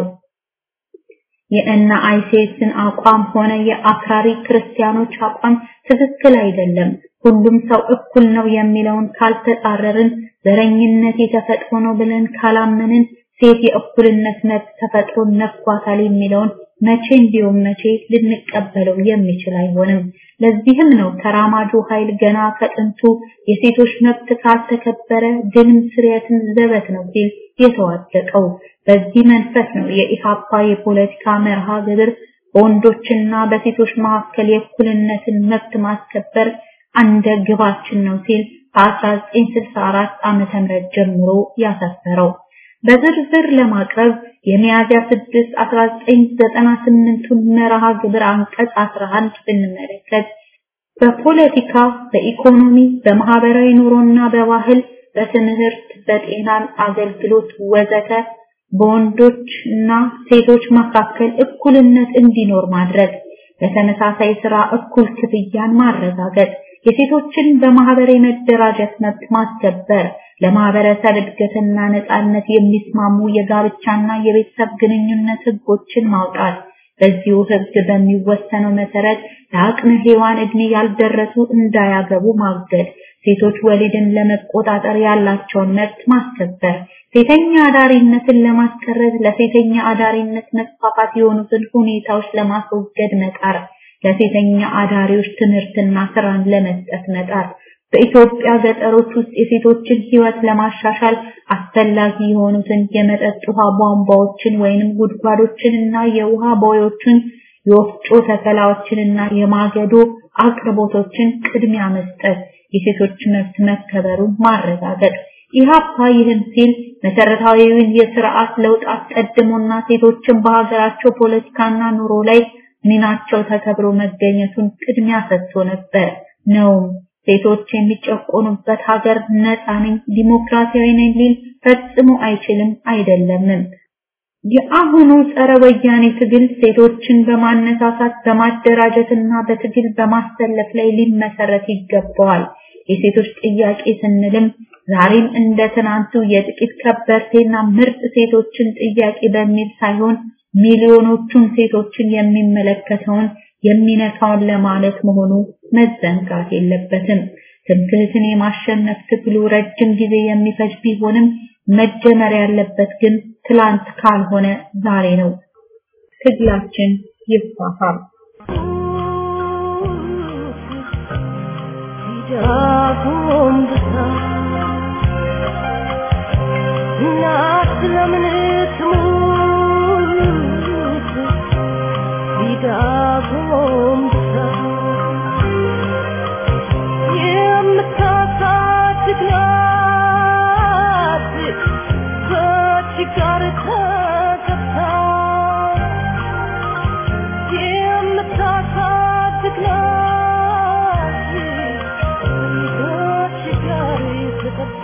የእና አይሴስን አቋም ሆነ የአክራሪ ክርስቲያኖች አቋም ትክክል አይደለም። ሁሉም ሰው እኩል ነው የሚለውን ካልተጻረርን፣ ዘረኝነት የተፈጥሮ ነው ብለን ካላመንን፣ ሴት የእኩልነት መብት ተፈጥሮ ነፍጓታል የሚለውን መቼም ቢሆን መቼ ልንቀበለው የሚችል አይሆንም። ለዚህም ነው ተራማጁ ኃይል ገና ከጥንቱ የሴቶች መብት ካልተከበረ ድንም ስርየትን ዘበት ነው ሲል የተዋደቀው። በዚህ መንፈስ ነው የኢሃፓ የፖለቲካ መርሃ ግብር በወንዶችና በሴቶች መካከል የእኩልነትን መብት ማስከበር አንደ ግባችን ነው ሲል ከ1964 ዓመተ ምህረት ጀምሮ ያሰፈረው። በዝርዝር ለማቅረብ የሚያዝያ ስድስት አስራ ዘጠኝ ዘጠና ስምንቱን መርሃ ግብር አንቀጽ አስራ አንድ ብንመለከት በፖለቲካ፣ በኢኮኖሚ፣ በማህበራዊ ኑሮና በባህል፣ በትምህርት፣ በጤና አገልግሎት ወዘተ በወንዶችና ሴቶች መካከል እኩልነት እንዲኖር ማድረግ፣ በተመሳሳይ ስራ እኩል ክፍያን ማረጋገጥ፣ የሴቶችን በማህበር የመደራጀት መብት ማስከበር፣ ለማህበረሰብ እድገትና ነጻነት የሚስማሙ የጋብቻና የቤተሰብ ግንኙነት ህጎችን ማውጣት፣ በዚሁ ህግ በሚወሰነው መሰረት ለአቅመ ሔዋን እድሜ ያልደረሱ እንዳያገቡ ማገድ፣ ሴቶች ወሊድን ለመቆጣጠር ያላቸውን መብት ማስከበር፣ ሴተኛ አዳሪነትን ለማስቀረት ለሴተኛ አዳሪነት መስፋፋት የሆኑትን ሁኔታዎች ለማስወገድ መጣር፣ ለሴተኛ አዳሪዎች ትምህርትና ስራን ለመስጠት መጣር፣ በኢትዮጵያ ገጠሮች ውስጥ የሴቶችን ህይወት ለማሻሻል አስፈላጊ የሆኑትን የመጠጥ ውሃ ቧንቧዎችን ወይንም ጉድጓዶችንና የውሃ ቦዮችን የወፍጮ ተከላዎችንና የማገዶ አቅርቦቶችን ቅድሚያ መስጠት፣ የሴቶች መብት መከበሩን ማረጋገጥ። ኢህአፓ ይህን ሲል መሰረታዊውን የሥርዓት ለውጥ አስቀድሞና ሴቶችን በሀገራቸው ፖለቲካና ኑሮ ላይ ሚናቸው ተከብሮ መገኘቱን ቅድሚያ ሰጥቶ ነበር ነው። ሴቶች የሚጨቆኑበት ሀገር ነፃ ነኝ ዲሞክራሲያዊ ነኝ ሊል ፈጽሞ አይችልም አይደለምም። የአሁኑ ጸረ ወያኔ ትግል ሴቶችን በማነሳሳት በማደራጀትና በትግል በማሰለፍ ላይ ሊመሰረት ይገባዋል። የሴቶች ጥያቄ ስንልም ዛሬም እንደ ትናንቱ የጥቂት ከበርቴና ምርጥ ሴቶችን ጥያቄ በሚል ሳይሆን ሚሊዮኖቹን ሴቶችን የሚመለከተውን የሚነካውን ለማለት መሆኑ መዘንጋት የለበትም። ትምክህትን የማሸነፍ ትግሉ ረጅም ጊዜ የሚፈጅ ቢሆንም መጀመር ያለበት ግን ትላንት ካልሆነ ዛሬ ነው። ትግላችን ይፋፋም። ጃኩም ብሳ ናት ለምን ትሙት ጃኩም ብሳ የምታሳድግ ናት በችጋር ተገብታ የምታሳድግ ናት በችጋር ተገብታ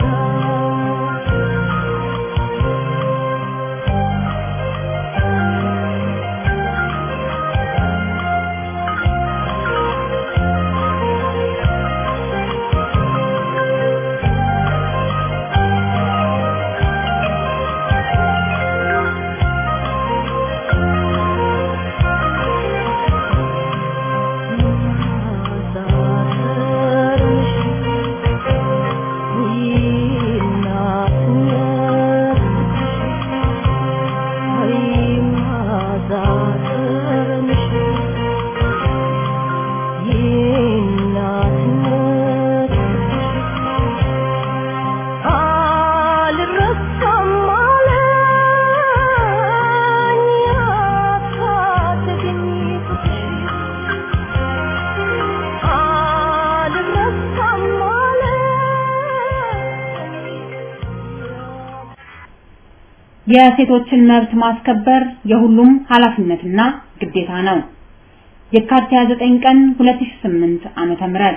የሴቶችን መብት ማስከበር የሁሉም ኃላፊነትና ግዴታ ነው። የካቲት ሃያ ዘጠኝ ቀን ሁለት ሺህ ስምንት ዓመተ ምህረት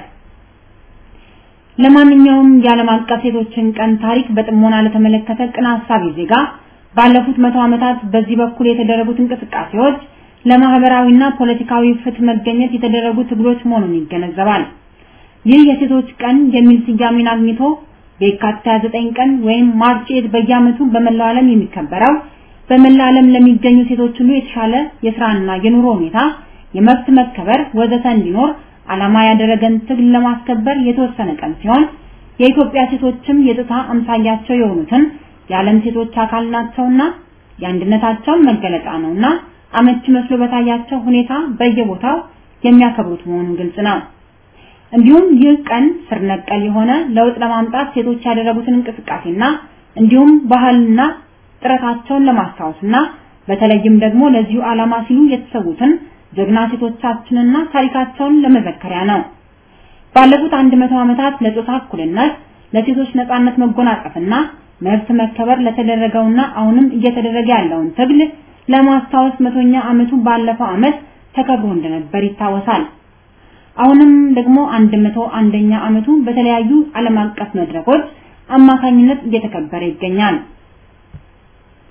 ለማንኛውም የዓለም አቀፍ ሴቶችን ቀን ታሪክ በጥሞና ለተመለከተ ቅን ሐሳቢ ዜጋ ባለፉት መቶ ዓመታት በዚህ በኩል የተደረጉት እንቅስቃሴዎች ለማህበራዊና ፖለቲካዊ ፍትህ መገኘት የተደረጉ ትግሎች መሆኑን ይገነዘባል። ይህ የሴቶች ቀን የሚል ስያሜን አግኝቶ በየካቲት ሃያ ዘጠኝ ቀን ወይም ማርች ኤይት በየዓመቱ በመላው ዓለም የሚከበረው በመላው ዓለም ለሚገኙ ሴቶች ሁሉ የተሻለ የሥራና የኑሮ ሁኔታ፣ የመብት መከበር ወዘተ እንዲኖር ዓላማ ያደረገን ትግል ለማስከበር የተወሰነ ቀን ሲሆን የኢትዮጵያ ሴቶችም የጥታ አምሳያቸው የሆኑትን የዓለም ሴቶች አካል ናቸውና የአንድነታቸው መገለጫ ነውና አመቺ መስሎ በታያቸው ሁኔታ በየቦታው የሚያከብሩት መሆኑ ግልጽ ነው። እንዲሁም ይህ ቀን ስር ነቀል የሆነ ለውጥ ለማምጣት ሴቶች ያደረጉትን እንቅስቃሴና እንዲሁም ባህልና ጥረታቸውን ለማስታወስና በተለይም ደግሞ ለዚሁ ዓላማ ሲሉ የተሰዉትን ጀግና ሴቶቻችንና ታሪካቸውን ለመዘከሪያ ነው። ባለፉት መቶ ዓመታት ለጾታ እኩልነት፣ ለሴቶች ነጻነት መጎናጸፍና መብት መከበር ለተደረገውና አሁንም እየተደረገ ያለውን ትግል ለማስታወስ መቶኛ ዓመቱ ባለፈው ዓመት ተከብሮ እንደነበር ይታወሳል። አሁንም ደግሞ መቶ አንደኛ ዓመቱ በተለያዩ ዓለም አቀፍ መድረኮች አማካኝነት እየተከበረ ይገኛል።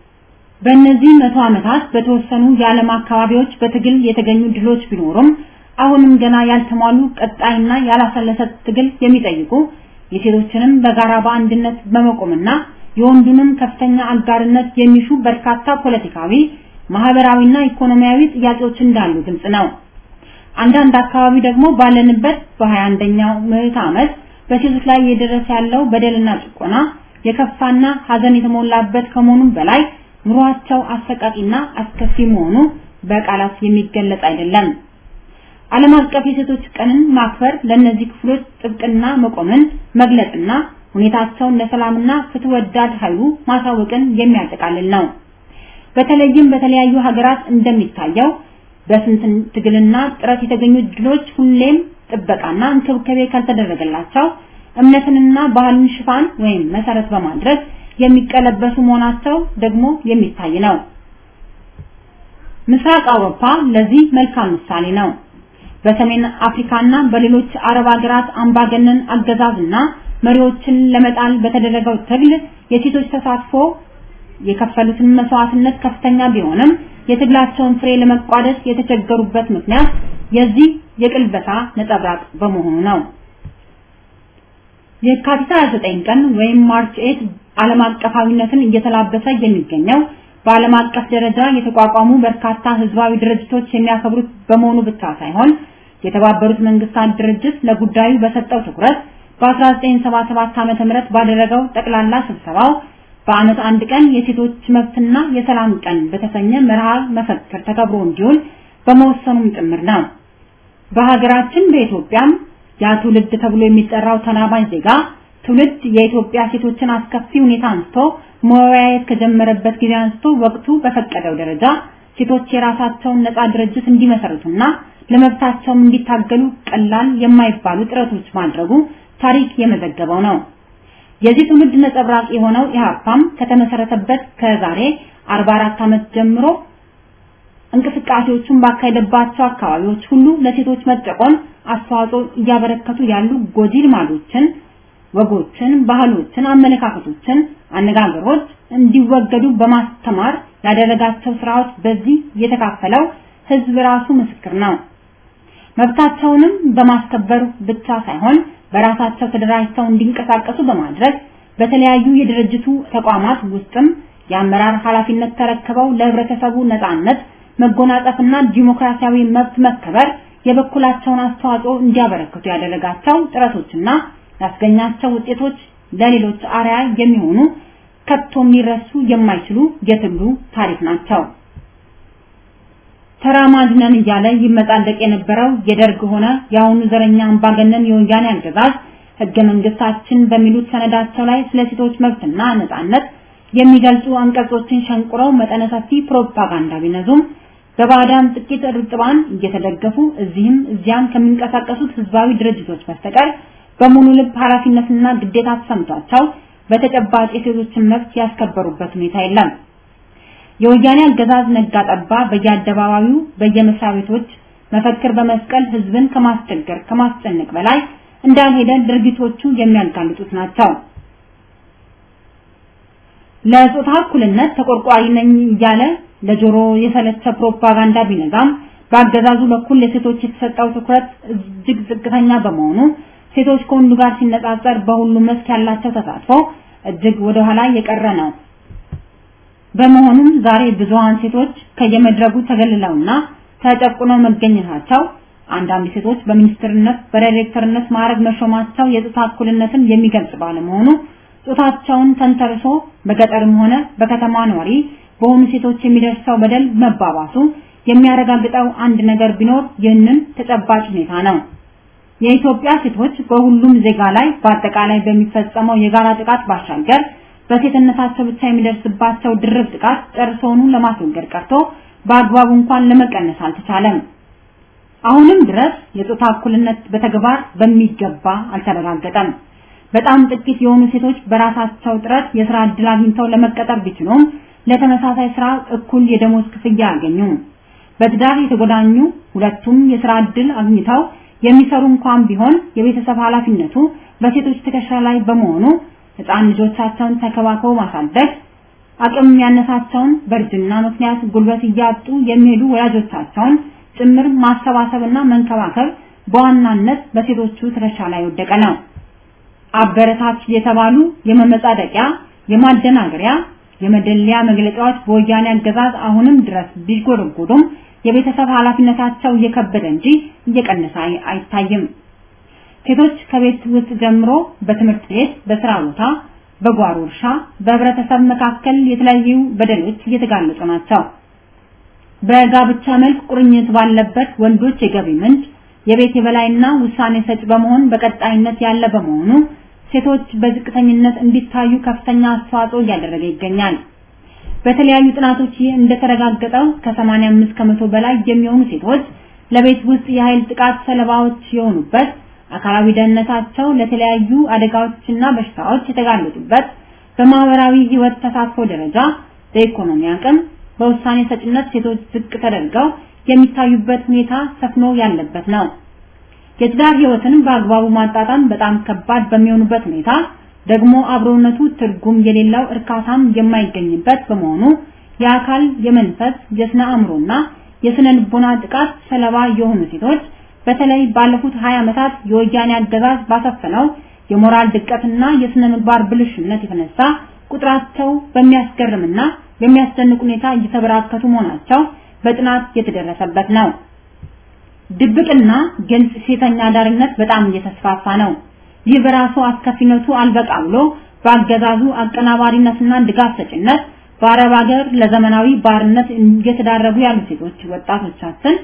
በእነዚህ መቶ ዓመታት በተወሰኑ የዓለም አካባቢዎች በትግል የተገኙ ድሎች ቢኖሩም አሁንም ገና ያልተሟሉ ቀጣይና ያላሰለሰ ትግል የሚጠይቁ የሴቶችንም በጋራ በአንድነት በመቆምና የወንዱንም ከፍተኛ አጋርነት የሚሹ በርካታ ፖለቲካዊ ማህበራዊና ኢኮኖሚያዊ ጥያቄዎች እንዳሉ ግልጽ ነው። አንዳንድ አካባቢ ደግሞ ባለንበት በ21ኛው ምዕተ ዓመት በሴቶች ላይ እየደረሰ ያለው በደልና ጭቆና የከፋና ሐዘን የተሞላበት ከመሆኑም በላይ ኑሯቸው አሰቃቂና አስከፊ መሆኑ በቃላት የሚገለጽ አይደለም። ዓለም አቀፍ የሴቶች ቀንን ማክበር ለነዚህ ክፍሎች ጥብቅና መቆምን መግለጽና ሁኔታቸውን ለሰላምና ፍትህ ወዳድ ኃይሉ ማሳወቅን የሚያጠቃልል ነው። በተለይም በተለያዩ ሀገራት እንደሚታየው በስንት ትግልና ጥረት የተገኙ ድሎች ሁሌም ጥበቃና እንክብካቤ ካልተደረገላቸው እምነትንና ባህልን ሽፋን ወይም መሰረት በማድረግ የሚቀለበሱ መሆናቸው ደግሞ የሚታይ ነው። ምስራቅ አውሮፓ ለዚህ መልካም ምሳሌ ነው። በሰሜን አፍሪካና በሌሎች አረብ ሀገራት አምባገነን አገዛዝና መሪዎችን ለመጣል በተደረገው ትግል የሴቶች ተሳትፎ የከፈሉትን መስዋዕትነት ከፍተኛ ቢሆንም የትግላቸውን ፍሬ ለመቋደስ የተቸገሩበት ምክንያት የዚህ የቅልበሳ ነጸብራቅ በመሆኑ ነው። የካቲት ሃያ ዘጠኝ ቀን ወይም ማርች ኤይት ዓለም አቀፋዊነትን እየተላበሰ የሚገኘው በዓለም አቀፍ ደረጃ የተቋቋሙ በርካታ ህዝባዊ ድርጅቶች የሚያከብሩት በመሆኑ ብቻ ሳይሆን የተባበሩት መንግስታት ድርጅት ለጉዳዩ በሰጠው ትኩረት በ1977 ዓመተ ምህረት ባደረገው ጠቅላላ ስብሰባው በአመት አንድ ቀን የሴቶች መብትና የሰላም ቀን በተሰኘ መርሃ መፈክር ተከብሮ እንዲውል በመወሰኑም ጭምር ነው። በሀገራችን በኢትዮጵያም ያ ትውልድ ተብሎ የሚጠራው ተናባኝ ዜጋ ትውልድ የኢትዮጵያ ሴቶችን አስከፊ ሁኔታ አንስቶ መወያየት ከጀመረበት ጊዜ አንስቶ ወቅቱ በፈቀደው ደረጃ ሴቶች የራሳቸውን ነፃ ድርጅት እንዲመሰርቱና ለመብታቸው እንዲታገሉ ቀላል የማይባሉ ጥረቶች ማድረጉ ታሪክ የመዘገበው ነው። የዚህ ትውልድ ነጸብራቅ የሆነው ኢህአፓም ከተመሰረተበት ከዛሬ አርባ አራት ዓመት ጀምሮ እንቅስቃሴዎቹን ባካሄደባቸው አካባቢዎች ሁሉ ለሴቶች መጨቆን አስተዋጽኦ እያበረከቱ ያሉ ጎጂ ልማዶችን፣ ወጎችን፣ ባህሎችን፣ አመለካከቶችን፣ አነጋገሮች እንዲወገዱ በማስተማር ያደረጋቸው ስራዎች በዚህ የተካፈለው ህዝብ ራሱ ምስክር ነው። መብታቸውንም በማስከበር ብቻ ሳይሆን በራሳቸው ተደራጅተው እንዲንቀሳቀሱ በማድረግ በተለያዩ የድርጅቱ ተቋማት ውስጥም የአመራር ኃላፊነት ተረክበው ለህብረተሰቡ ነፃነት መጎናጸፍና ዲሞክራሲያዊ መብት መከበር የበኩላቸውን አስተዋጽኦ እንዲያበረክቱ ያደረጋቸው ጥረቶችና ያስገኛቸው ውጤቶች ለሌሎች አርአያ የሚሆኑ ከቶ የሚረሱ የማይችሉ የትግሉ ታሪክ ናቸው። ተራማጅነን እያለ ይመጣለቅ የነበረው የደርግ ሆነ ያሁኑ ዘረኛ አምባገነን የወያኔ አገዛዝ ህገ መንግስታችን በሚሉት ሰነዳቸው ላይ ስለ ሴቶች መብትና ነፃነት የሚገልጹ አንቀጾችን ሸንቁረው መጠነ ሰፊ ፕሮፓጋንዳ ቢነዙም በባዳም ጥቂት እርጥባን እየተደገፉ እዚህም እዚያም ከሚንቀሳቀሱት ህዝባዊ ድርጅቶች በስተቀር በሙሉ ልብ ኃላፊነትና ግዴታ ተሰምቷቸው በተጨባጭ የሴቶችን መብት ያስከበሩበት ሁኔታ የለም። የወያኔ አገዛዝ ነጋ ጠባ በየአደባባዩ በየመስሪያ ቤቶች መፈክር በመስቀል ህዝብን ከማስቸገር ከማስጨነቅ በላይ እንዳልሄደ ድርጊቶቹ የሚያጋልጡት ናቸው። ለጾታ እኩልነት ተቆርቋሪ ነኝ እያለ ለጆሮ የሰለቸ ፕሮፓጋንዳ ቢነዛም በአገዛዙ በኩል ለሴቶች የተሰጠው ትኩረት እጅግ ዝቅተኛ በመሆኑ ሴቶች ከወንዱ ጋር ሲነጻጸር በሁሉም መስክ ያላቸው ተሳትፎ እጅግ ወደ ኋላ የቀረ ነው። በመሆኑም ዛሬ ብዙሃን ሴቶች ከየመድረጉ ተገልለውና ተጨቁነው መገኘታቸው አንዳንድ ሴቶች በሚኒስትርነት በዳይሬክተርነት ማዕረግ መሾማቸው የጾታ እኩልነትን የሚገልጽ ባለመሆኑ ጾታቸውን ተንተርሶ በገጠርም ሆነ በከተማ ነዋሪ በሆኑ ሴቶች የሚደርሰው በደል መባባሱ የሚያረጋግጠው አንድ ነገር ቢኖር ይህንን ተጨባጭ ሁኔታ ነው። የኢትዮጵያ ሴቶች በሁሉም ዜጋ ላይ በአጠቃላይ በሚፈጸመው የጋራ ጥቃት ባሻገር በሴትነታቸው ብቻ የሚደርስባቸው ድርብ ጥቃት ጨርሶውኑ ለማስወገድ ቀርቶ በአግባቡ እንኳን ለመቀነስ አልተቻለም። አሁንም ድረስ የጾታ እኩልነት በተግባር በሚገባ አልተረጋገጠም። በጣም ጥቂት የሆኑ ሴቶች በራሳቸው ጥረት የሥራ ዕድል አግኝተው ለመቀጠር ቢችሉም ለተመሳሳይ ስራ እኩል የደሞዝ ክፍያ ያገኙ። በትዳር የተጎዳኙ ሁለቱም የሥራ ዕድል አግኝተው የሚሰሩ እንኳን ቢሆን የቤተሰብ ኃላፊነቱ በሴቶች ትከሻ ላይ በመሆኑ ህፃን ልጆቻቸውን ተከባክበው ማሳደግ አቅም ያነሳቸውን በእርጅና ምክንያት ጉልበት እያጡ የሚሄዱ ወላጆቻቸውን ጭምር ማሰባሰብና መንከባከብ በዋናነት በሴቶቹ ትከሻ ላይ ወደቀ ነው። አበረታች የተባሉ የመመጻደቂያ፣ የማደናገሪያ፣ የመደለያ መግለጫዎች በወያኔ አገዛዝ አሁንም ድረስ ቢጎረጎሩም የቤተሰብ ኃላፊነታቸው እየከበደ እንጂ እየቀነሰ አይታይም። ሴቶች ከቤት ውስጥ ጀምሮ በትምህርት ቤት፣ በስራ ቦታ፣ በጓሮ እርሻ፣ በህብረተሰብ መካከል የተለያዩ በደሎች እየተጋለጡ ናቸው። በጋብቻ መልክ ቁርኝት ባለበት ወንዶች የገቢ ምንጭ፣ የቤት የበላይና ውሳኔ ሰጭ በመሆን በቀጣይነት ያለ በመሆኑ ሴቶች በዝቅተኝነት እንዲታዩ ከፍተኛ አስተዋጽኦ እያደረገ ይገኛል። በተለያዩ ጥናቶች እንደተረጋገጠው ከሰማንያ አምስት ከመቶ በላይ የሚሆኑ ሴቶች ለቤት ውስጥ የኃይል ጥቃት ሰለባዎች የሆኑበት፣ አካላዊ ደህንነታቸው ለተለያዩ አደጋዎችና በሽታዎች የተጋለጡበት፣ በማህበራዊ ህይወት ተሳትፎ ደረጃ፣ በኢኮኖሚ አቅም፣ በውሳኔ ሰጭነት ሴቶች ዝቅ ተደርገው የሚታዩበት ሁኔታ ሰፍኖ ያለበት ነው። የትዳር ህይወትን በአግባቡ ማጣጣም በጣም ከባድ በሚሆንበት ሁኔታ ደግሞ አብሮነቱ ትርጉም የሌለው እርካታም የማይገኝበት በመሆኑ የአካል፣ የመንፈስ፣ የስነ አእምሮና የስነ ልቦና ጥቃት ሰለባ የሆኑ ሴቶች በተለይ ባለፉት ሀያ ዓመታት የወያኔ አገዛዝ ባሰፈነው የሞራል ድቀትና የስነ ምግባር ብልሽነት የተነሳ ቁጥራቸው በሚያስገርምና በሚያስደንቅ ሁኔታ እየተበራከቱ መሆናቸው በጥናት የተደረሰበት ነው። ድብቅና ግልጽ ሴተኛ ዳርነት በጣም እየተስፋፋ ነው። ይህ በራሱ አስከፊነቱ አልበቃ ብሎ በአገዛዙ አቀናባሪነትና ድጋፍ ሰጭነት በአረብ ሀገር ለዘመናዊ ባርነት እየተዳረጉ ያሉ ሴቶች ወጣቶቻችን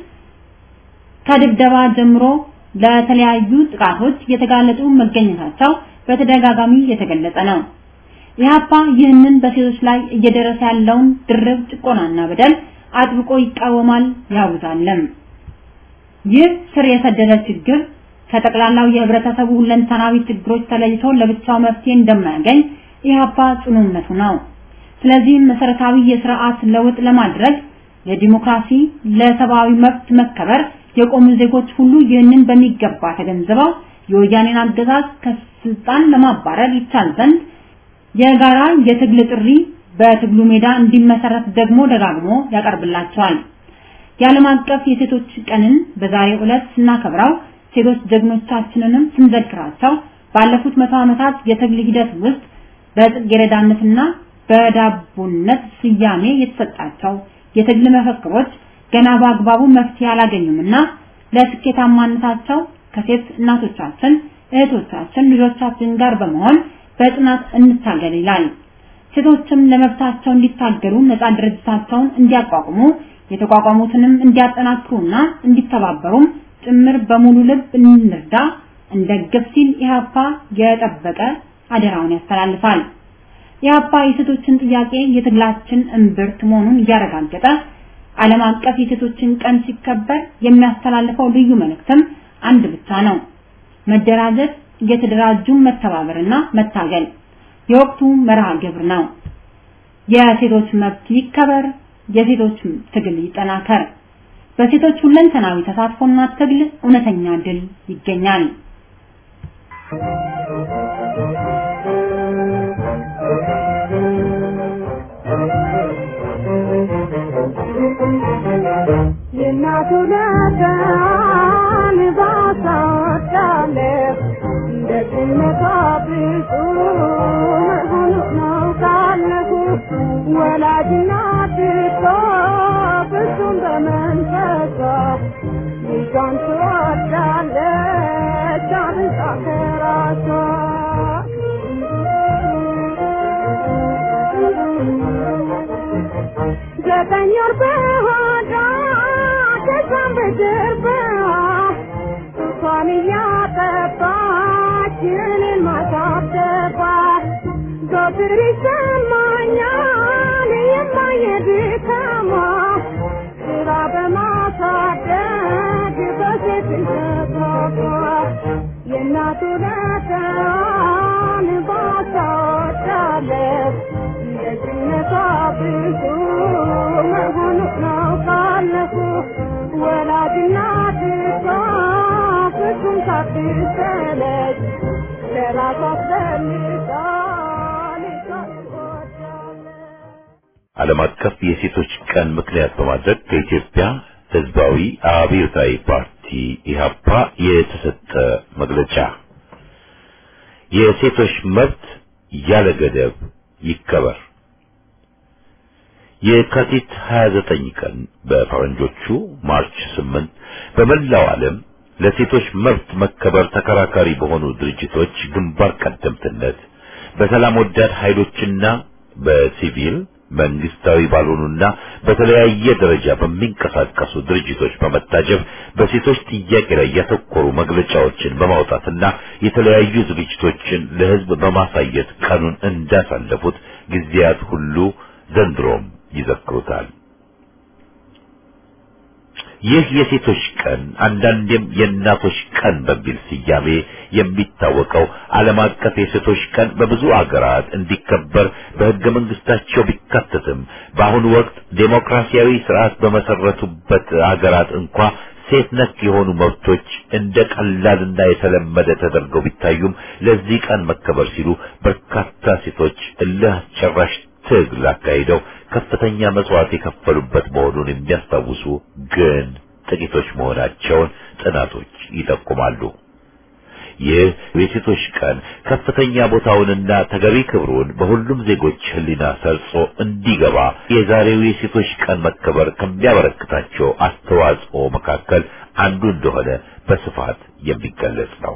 ከድብደባ ጀምሮ ለተለያዩ ጥቃቶች የተጋለጡ መገኘታቸው በተደጋጋሚ የተገለጸ ነው። ኢህአፓ ይህንን በሴቶች ላይ እየደረሰ ያለውን ድርብ ጭቆናና በደል አጥብቆ ይቃወማል ያውዛልም። ይህ ስር የሰደደ ችግር ከጠቅላላው የህብረተሰቡ ሁለንተናዊ ችግሮች ተለይቶ ለብቻው መፍትሄ እንደማያገኝ ኢህአፓ ጽኑ እምነቱ ነው። ስለዚህ መሰረታዊ የሥርዓት ለውጥ ለማድረግ ለዲሞክራሲ፣ ለሰብአዊ መብት መከበር የቆሙ ዜጎች ሁሉ ይህንን በሚገባ ተገንዝበው የወያኔን አገዛዝ ከስልጣን ለማባረር ይቻል ዘንድ የጋራ የትግል ጥሪ በትግሉ ሜዳ እንዲመሰረት ደግሞ ደጋግሞ ያቀርብላቸዋል። የዓለም አቀፍ የሴቶች ቀንን በዛሬው ዕለት ስናከብረው ሴቶች ጀግኖቻችንንም ስንዘክራቸው ባለፉት መቶ ዓመታት የትግል ሂደት ውስጥ በጽጌረዳነትና በዳቦነት ስያሜ የተሰጣቸው የትግል መፈክሮች ገና በአግባቡ መፍትሄ አላገኙምና ለስኬታማነታቸው ከሴት እናቶቻችን፣ እህቶቻችን፣ ልጆቻችን ጋር በመሆን በጽናት እንታገል ይላል። ሴቶችም ለመብታቸው እንዲታገሉ ነፃ ድርጅታቸውን እንዲያቋቁሙ የተቋቋሙትንም እንዲያጠናክሩና እንዲተባበሩም ጭምር በሙሉ ልብ እንርዳ እንደግፍ ሲል ኢህአፓ የጠበቀ አደራውን ያስተላልፋል። ኢህአፓ የሴቶችን ጥያቄ የትግላችን እምብርት መሆኑን እያረጋገጠ ዓለም አቀፍ የሴቶችን ቀን ሲከበር የሚያስተላልፈው ልዩ መልእክትም አንድ ብቻ ነው። መደራጀት፣ እየተደራጁ መተባበርና መታገል የወቅቱ መርሃ ግብር ነው። የሴቶች መብት ይከበር፣ የሴቶች ትግል ይጠናከር። በሴቶች ሁለንተናዊ ተሳትፎና ትግል እውነተኛ ድል ይገኛል። የናቱ ለዳን ባሳዳለ እንደነታ ብዙ መሆኑ ነው ካለኩ ወላጅና ድቶ ብዙም በመንፈሳ ይዛን ትወዳለ ቻብሳ ከራሷ ዘጠኝ ወር በሆዷ ከዛም በጀርባ እሷን እያጠባች እኔን ማሳደባት ዘወትር ይሰማኛል የማየድካማ ስራ በማሳደግ በሴት ተሳቷ የእናቱ ለዳን ባሳወዳለች እንደዚህነቷ ብዙ መሆኑ ነው ካለፉ ወላጅና ድቷ ፍጹም ሳትሰለች ለራሷ ፈልጋ ዓለም አቀፍ የሴቶች ቀን ምክንያት በማድረግ ከኢትዮጵያ ህዝባዊ አብዮታዊ ፓርቲ ኢህአፓ የተሰጠ መግለጫ። የሴቶች መብት ያለ ገደብ ይከበር። የካቲት ሀያ ዘጠኝ ቀን በፈረንጆቹ ማርች ስምንት በመላው ዓለም ለሴቶች መብት መከበር ተከራካሪ በሆኑ ድርጅቶች ግንባር ቀደምትነት በሰላም ወዳድ ኃይሎችና በሲቪል መንግስታዊ ባልሆኑና በተለያየ ደረጃ በሚንቀሳቀሱ ድርጅቶች በመታጀብ በሴቶች ጥያቄ ላይ ያተኮሩ መግለጫዎችን በማውጣትና የተለያዩ ዝግጅቶችን ለህዝብ በማሳየት ቀኑን እንዳሳለፉት ጊዜያት ሁሉ ዘንድሮም ይዘክሩታል። ይህ የሴቶች ቀን አንዳንዴም የእናቶች ቀን በሚል ስያሜ የሚታወቀው ዓለም አቀፍ የሴቶች ቀን በብዙ አገራት እንዲከበር በሕገ መንግስታቸው ቢካተትም በአሁኑ ወቅት ዴሞክራሲያዊ ስርዓት በመሰረቱበት አገራት እንኳ ሴት ነክ የሆኑ መብቶች እንደ ቀላልና የተለመደ ተደርገው ቢታዩም ለዚህ ቀን መከበር ሲሉ በርካታ ሴቶች እልህ አስጨራሽ ትግል አካሂደው ከፍተኛ መስዋዕት የከፈሉበት መሆኑን የሚያስታውሱ ግን ጥቂቶች መሆናቸውን ጥናቶች ይጠቁማሉ። ይህ የሴቶች ቀን ከፍተኛ ቦታውንና ተገቢ ክብሩን በሁሉም ዜጎች ሕሊና ሰርጾ እንዲገባ የዛሬው የሴቶች ቀን መከበር ከሚያበረክታቸው አስተዋጽኦ መካከል አንዱ እንደሆነ በስፋት የሚገለጽ ነው።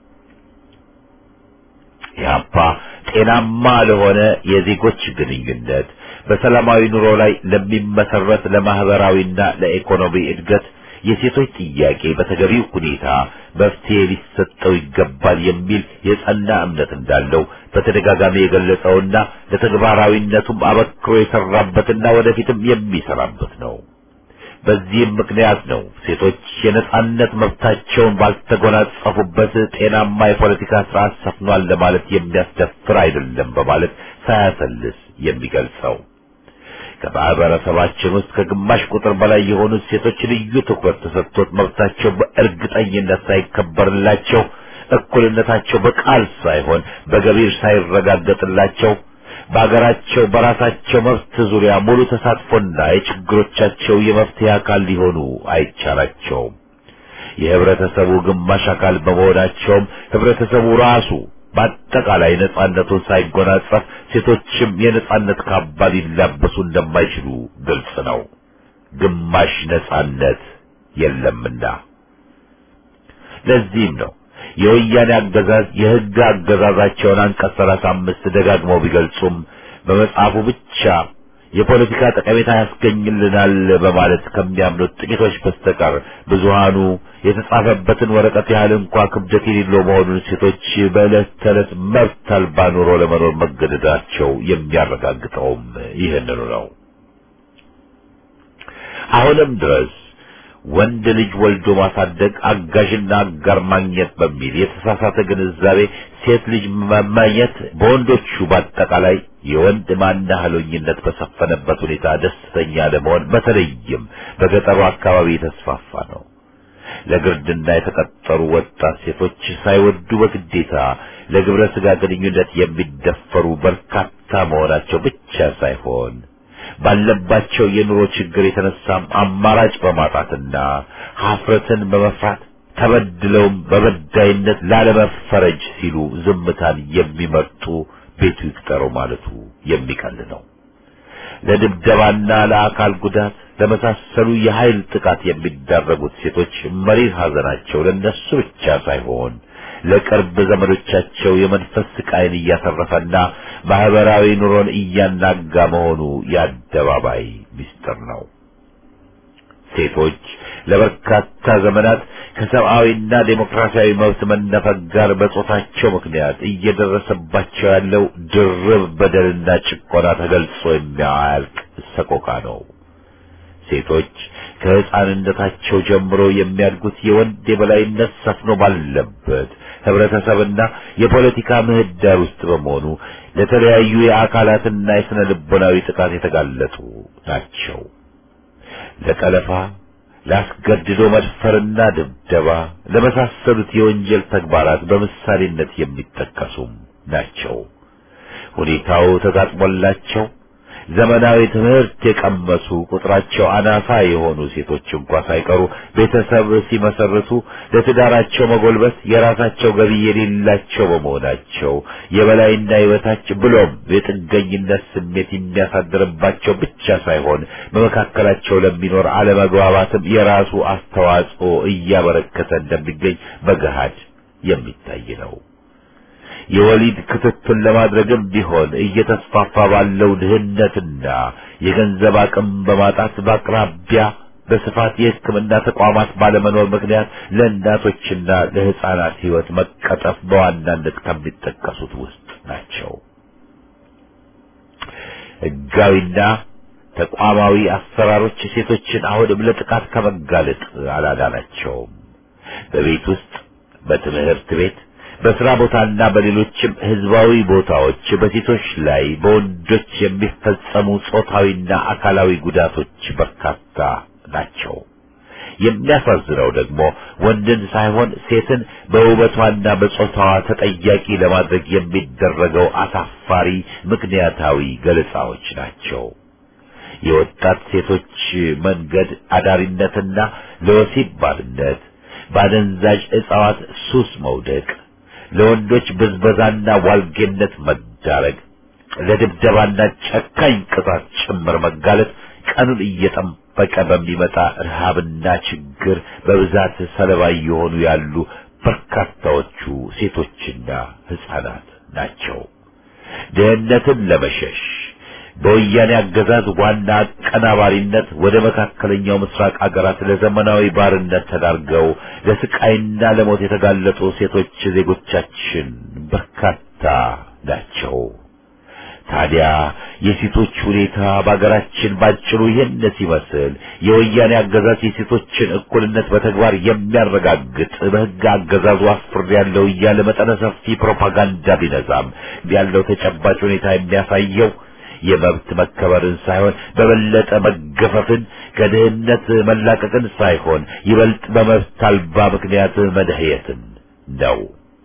ኢህአፓ ጤናማ ለሆነ የዜጎች ግንኙነት በሰላማዊ ኑሮ ላይ ለሚመሰረት ለማህበራዊና ለኢኮኖሚ እድገት የሴቶች ጥያቄ በተገቢው ሁኔታ መፍትሄ ሊሰጠው ይገባል የሚል የጸና እምነት እንዳለው በተደጋጋሚ የገለጸውና ለተግባራዊነቱም አበክሮ የሰራበትና ወደፊትም የሚሰራበት ነው። በዚህም ምክንያት ነው ሴቶች የነጻነት መብታቸውን ባልተጎናጸፉበት ጤናማ የፖለቲካ ስርዓት ሰፍኗል ለማለት የሚያስደፍር አይደለም በማለት ሳያሰልስ የሚገልጸው። ከማህበረሰባችን ውስጥ ከግማሽ ቁጥር በላይ የሆኑት ሴቶች ልዩ ትኩረት ተሰጥቶት መብታቸው በእርግጠኝነት ሳይከበርላቸው፣ እኩልነታቸው በቃል ሳይሆን በገቢር ሳይረጋገጥላቸው በአገራቸው በራሳቸው መብት ዙሪያ ሙሉ ተሳትፎና የችግሮቻቸው የመፍትሄ አካል ሊሆኑ አይቻላቸውም። የህብረተሰቡ ግማሽ አካል በመሆናቸውም ህብረተሰቡ ራሱ በአጠቃላይ ነጻነቱን ሳይጎናጸፍ ሴቶችም የነጻነት ካባ ሊላበሱ እንደማይችሉ ግልጽ ነው። ግማሽ ነጻነት የለምና። ለዚህም ነው የወያኔ አገዛዝ የህግ አገዛዛቸውን አንቀጽ ሰላሳ አምስት ደጋግመው ቢገልጹም በመጽሐፉ ብቻ የፖለቲካ ጠቀሜታ ያስገኝልናል በማለት ከሚያምኑት ጥቂቶች በስተቀር ብዙሃኑ የተጻፈበትን ወረቀት ያህል እንኳ ክብደት የሌለው መሆኑን ሴቶች በዕለት ተዕለት መብት አልባ ኑሮ ለመኖር መገደዳቸው የሚያረጋግጠውም ይህንኑ ነው። አሁንም ድረስ ወንድ ልጅ ወልዶ ማሳደግ አጋዥና አጋር ማግኘት በሚል የተሳሳተ ግንዛቤ ሴት ልጅ መመኘት በወንዶቹ በአጠቃላይ የወንድ ማናህሎኝነት በሰፈነበት ሁኔታ ደስተኛ ለመሆን በተለይም በገጠሩ አካባቢ የተስፋፋ ነው። ለግርድና የተቀጠሩ ወጣት ሴቶች ሳይወዱ በግዴታ ለግብረ ስጋ ግንኙነት የሚደፈሩ በርካታ መሆናቸው ብቻ ሳይሆን ባለባቸው የኑሮ ችግር የተነሳም አማራጭ በማጣትና ሀፍረትን በመፍራት ተበድለውም በበዳይነት ላለመፈረጅ ሲሉ ዝምታን የሚመርጡ ቤቱ ይቅጠረው ማለቱ የሚቀል ነው። ለድብደባና ለአካል ጉዳት ለመሳሰሉ የኃይል ጥቃት የሚዳረጉት ሴቶች መሪር ሐዘናቸው ለነሱ ብቻ ሳይሆን ለቅርብ ዘመዶቻቸው የመንፈስ ስቃይን እያሰረፈና ማህበራዊ ኑሮን እያናጋ መሆኑ የአደባባይ ምስጢር ነው። ሴቶች ለበርካታ ዘመናት ከሰብአዊና ዴሞክራሲያዊ መብት መነፈግ ጋር በጾታቸው ምክንያት እየደረሰባቸው ያለው ድርብ በደልና ጭቆና ተገልጾ የሚያልቅ ሰቆቃ ነው። ሴቶች ከሕፃንነታቸው ጀምሮ የሚያድጉት የወንድ የበላይነት ሰፍኖ ባለበት ህብረተሰብና የፖለቲካ ምህዳር ውስጥ በመሆኑ ለተለያዩ የአካላትና የስነ ልቦናዊ ጥቃት የተጋለጡ ናቸው። ለጠለፋ፣ ለአስገድዶ መድፈርና ድብደባ ለመሳሰሉት የወንጀል ተግባራት በምሳሌነት የሚጠቀሱም ናቸው። ሁኔታው ተጋጥሞላቸው ዘመናዊ ትምህርት የቀመሱ ቁጥራቸው አናሳ የሆኑ ሴቶች እንኳን ሳይቀሩ ቤተሰብ ሲመሰርቱ ለትዳራቸው መጎልበት የራሳቸው ገቢ የሌላቸው በመሆናቸው የበላይና የበታች ብሎም የጥገኝነት ስሜት የሚያሳድርባቸው ብቻ ሳይሆን በመካከላቸው ለሚኖር አለመግባባትም የራሱ አስተዋጽኦ እያበረከተ እንደሚገኝ በገሃድ የሚታይ ነው። የወሊድ ክትትል ለማድረግም ቢሆን እየተስፋፋ ባለው ድህነትና የገንዘብ አቅም በማጣት በአቅራቢያ በስፋት የሕክምና ተቋማት ባለመኖር ምክንያት ለእናቶችና ለሕፃናት ሕይወት መቀጠፍ በዋናነት ከሚጠቀሱት ውስጥ ናቸው። ሕጋዊና ተቋማዊ አሰራሮች ሴቶችን አሁንም ለጥቃት ከመጋለጥ አላዳናቸውም። በቤት ውስጥ፣ በትምህርት ቤት፣ በስራ ቦታና በሌሎችም ህዝባዊ ቦታዎች በሴቶች ላይ በወንዶች የሚፈጸሙ ጾታዊና አካላዊ ጉዳቶች በርካታ ናቸው። የሚያሳዝነው ደግሞ ወንድን ሳይሆን ሴትን በውበቷና በጾታዋ ተጠያቂ ለማድረግ የሚደረገው አሳፋሪ ምክንያታዊ ገለጻዎች ናቸው። የወጣት ሴቶች መንገድ አዳሪነትና ለወሲብ ባርነት፣ ባደንዛዥ እጽዋት ሱስ መውደቅ፣ ለወንዶች ብዝበዛና ዋልጌነት መዳረግ፣ ለድብደባና ጨካኝ ቅጣት ጭምር መጋለጥ ቀኑን እየጠበቀ በሚመጣ ረሃብና ችግር በብዛት ሰለባ የሆኑ ያሉ በርካታዎቹ ሴቶችና ሕፃናት ናቸው። ድህነትን ለመሸሽ በወያኔ አገዛዝ ዋና አቀናባሪነት ወደ መካከለኛው ምስራቅ አገራት ለዘመናዊ ባርነት ተዳርገው ለስቃይና ለሞት የተጋለጡ ሴቶች ዜጎቻችን በርካታ ናቸው። ታዲያ የሴቶች ሁኔታ በአገራችን ባጭሩ ይህን ሲመስል የወያኔ አገዛዝ የሴቶችን እኩልነት በተግባር የሚያረጋግጥ በሕግ አገዛዙ አስፍር ያለው እያለ መጠነ ሰፊ ፕሮፓጋንዳ ቢነዛም ያለው ተጨባጭ ሁኔታ የሚያሳየው የመብት መከበርን ሳይሆን በበለጠ መገፈፍን፣ ከድህነት መላቀቅን ሳይሆን ይበልጥ በመብት አልባ ምክንያት መድህየትን ነው።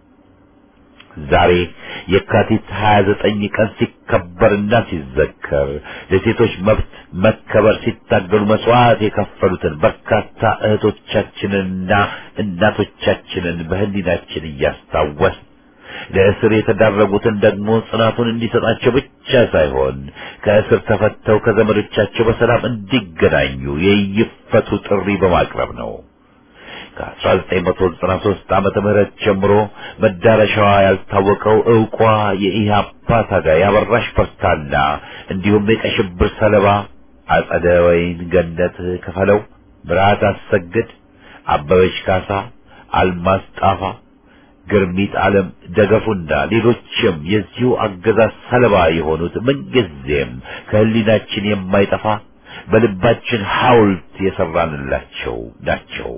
ዛሬ የካቲት ሀያ ዘጠኝ ቀን ሲከበርና ሲዘከር ለሴቶች መብት መከበር ሲታገሉ መስዋዕት የከፈሉትን በርካታ እህቶቻችንንና እናቶቻችንን በህሊናችን እያስታወስ ለእስር የተዳረጉትን ደግሞ ጽናቱን እንዲሰጣቸው ብቻ ሳይሆን ከእስር ተፈተው ከዘመዶቻቸው በሰላም እንዲገናኙ የይፈቱ ጥሪ በማቅረብ ነው። ከአስራ ዘጠኝ መቶ ዘጠና ሦስት ዓመተ ምህረት ጀምሮ መዳረሻዋ ያልታወቀው ዕውቋ የኢህአፓ ታጋይ አበራሽ በርታና እንዲሁም የቀይ ሽብር ሰለባ አጸደ ወይን ገነት ከፈለው፣ ብርሃት አሰግድ፣ አበበች ካሳ፣ አልማዝ ጣፋ፣ ግርሚት ዓለም ደገፉና ሌሎችም የዚሁ አገዛዝ ሰለባ የሆኑት ምንጊዜም ከህሊናችን የማይጠፋ በልባችን ሐውልት የሰራንላቸው ናቸው።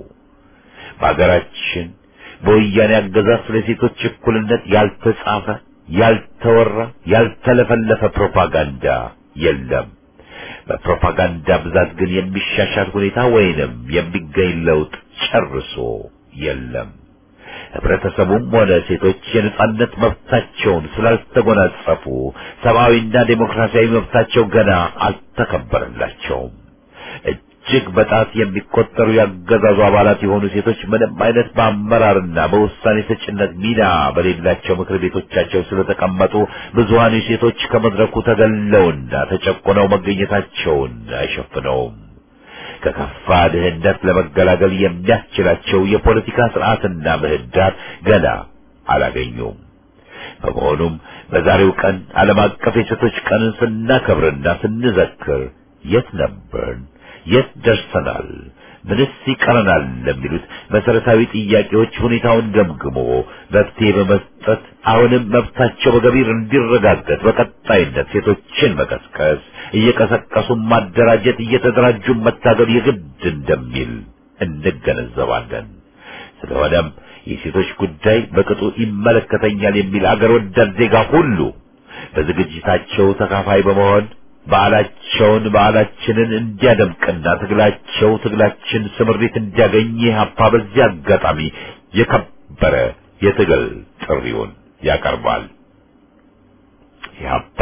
በአገራችን በወያኔ አገዛዝ ስለ ሴቶች እኩልነት ያልተጻፈ፣ ያልተወራ፣ ያልተለፈለፈ ፕሮፓጋንዳ የለም። በፕሮፓጋንዳ ብዛት ግን የሚሻሻል ሁኔታ ወይንም የሚገኝ ለውጥ ጨርሶ የለም። ህብረተሰቡም ሆነ ሴቶች የነጻነት መብታቸውን ስላልተጎናጸፉ ሰብአዊና ዴሞክራሲያዊ መብታቸው ገና አልተከበረላቸውም። እጅግ በጣት የሚቆጠሩ ያገዛዙ አባላት የሆኑ ሴቶች ምንም አይነት በአመራርና በውሳኔ ሰጭነት ሚና በሌላቸው ምክር ቤቶቻቸው ስለተቀመጡ ብዙሃኑ ሴቶች ከመድረኩ ተገለውና ተጨቆነው መገኘታቸውን አይሸፍነውም። ከከፋ ድህነት ለመገላገል የሚያስችላቸው የፖለቲካ ስርዓትና ምህዳር ገና አላገኙም። በመሆኑም በዛሬው ቀን ዓለም አቀፍ የሴቶች ቀንን ስናከብርና ስንዘክር የት ነበርን? የት ደርሰናል? ምንስ ይቀረናል? ለሚሉት መሰረታዊ ጥያቄዎች ሁኔታውን ገምግሞ መፍትሄ በመስጠት አሁንም መብታቸው በገቢር እንዲረጋገጥ በቀጣይነት ሴቶችን መቀስቀስ፣ እየቀሰቀሱ ማደራጀት፣ እየተደራጁ መታገል የግድ እንደሚል እንገነዘባለን። ስለሆነም የሴቶች ጉዳይ በቅጡ ይመለከተኛል የሚል አገር ወዳድ ዜጋ ሁሉ በዝግጅታቸው ተካፋይ በመሆን በዓላቸውን በዓላችንን እንዲያደምቅና ትግላቸው ትግላችን ስምሪት እንዲያገኝ ሀፓ በዚህ አጋጣሚ የከበረ የትግል ጥሪውን ያቀርባል። ሀፓ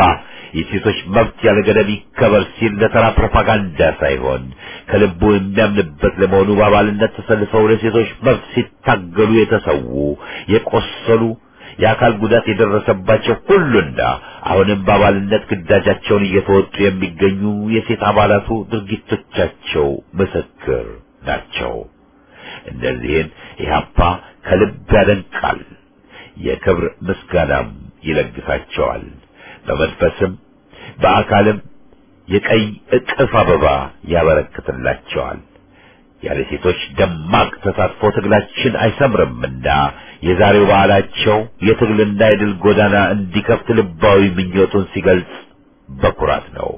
የሴቶች መብት ያለ ገደብ ይከበር ሲል ለተራ ፕሮፓጋንዳ ሳይሆን ከልቡ የሚያምንበት ለመሆኑ በአባልነት ተሰልፈው ለሴቶች መብት ሲታገሉ የተሰዉ የቆሰሉ የአካል ጉዳት የደረሰባቸው ሁሉና አሁንም በአባልነት ግዳጃቸውን እየተወጡ የሚገኙ የሴት አባላቱ ድርጊቶቻቸው ምስክር ናቸው። እነዚህን ኢህአፓ ከልብ ያደንቃል፣ የክብር ምስጋናም ይለግሳቸዋል። በመንፈስም በአካልም የቀይ እቅፍ አበባ ያበረክትላቸዋል። ያለ ሴቶች ደማቅ ተሳትፎ ትግላችን አይሰምርምና የዛሬው በዓላቸው የትግልና የድል ጎዳና እንዲከፍት ልባዊ ምኞቱን ሲገልጽ በኩራት ነው።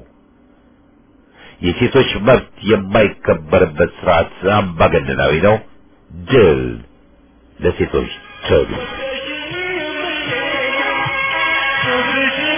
የሴቶች መብት የማይከበርበት ስርዓት አምባገነናዊ ነው። ድል ለሴቶች ትግል!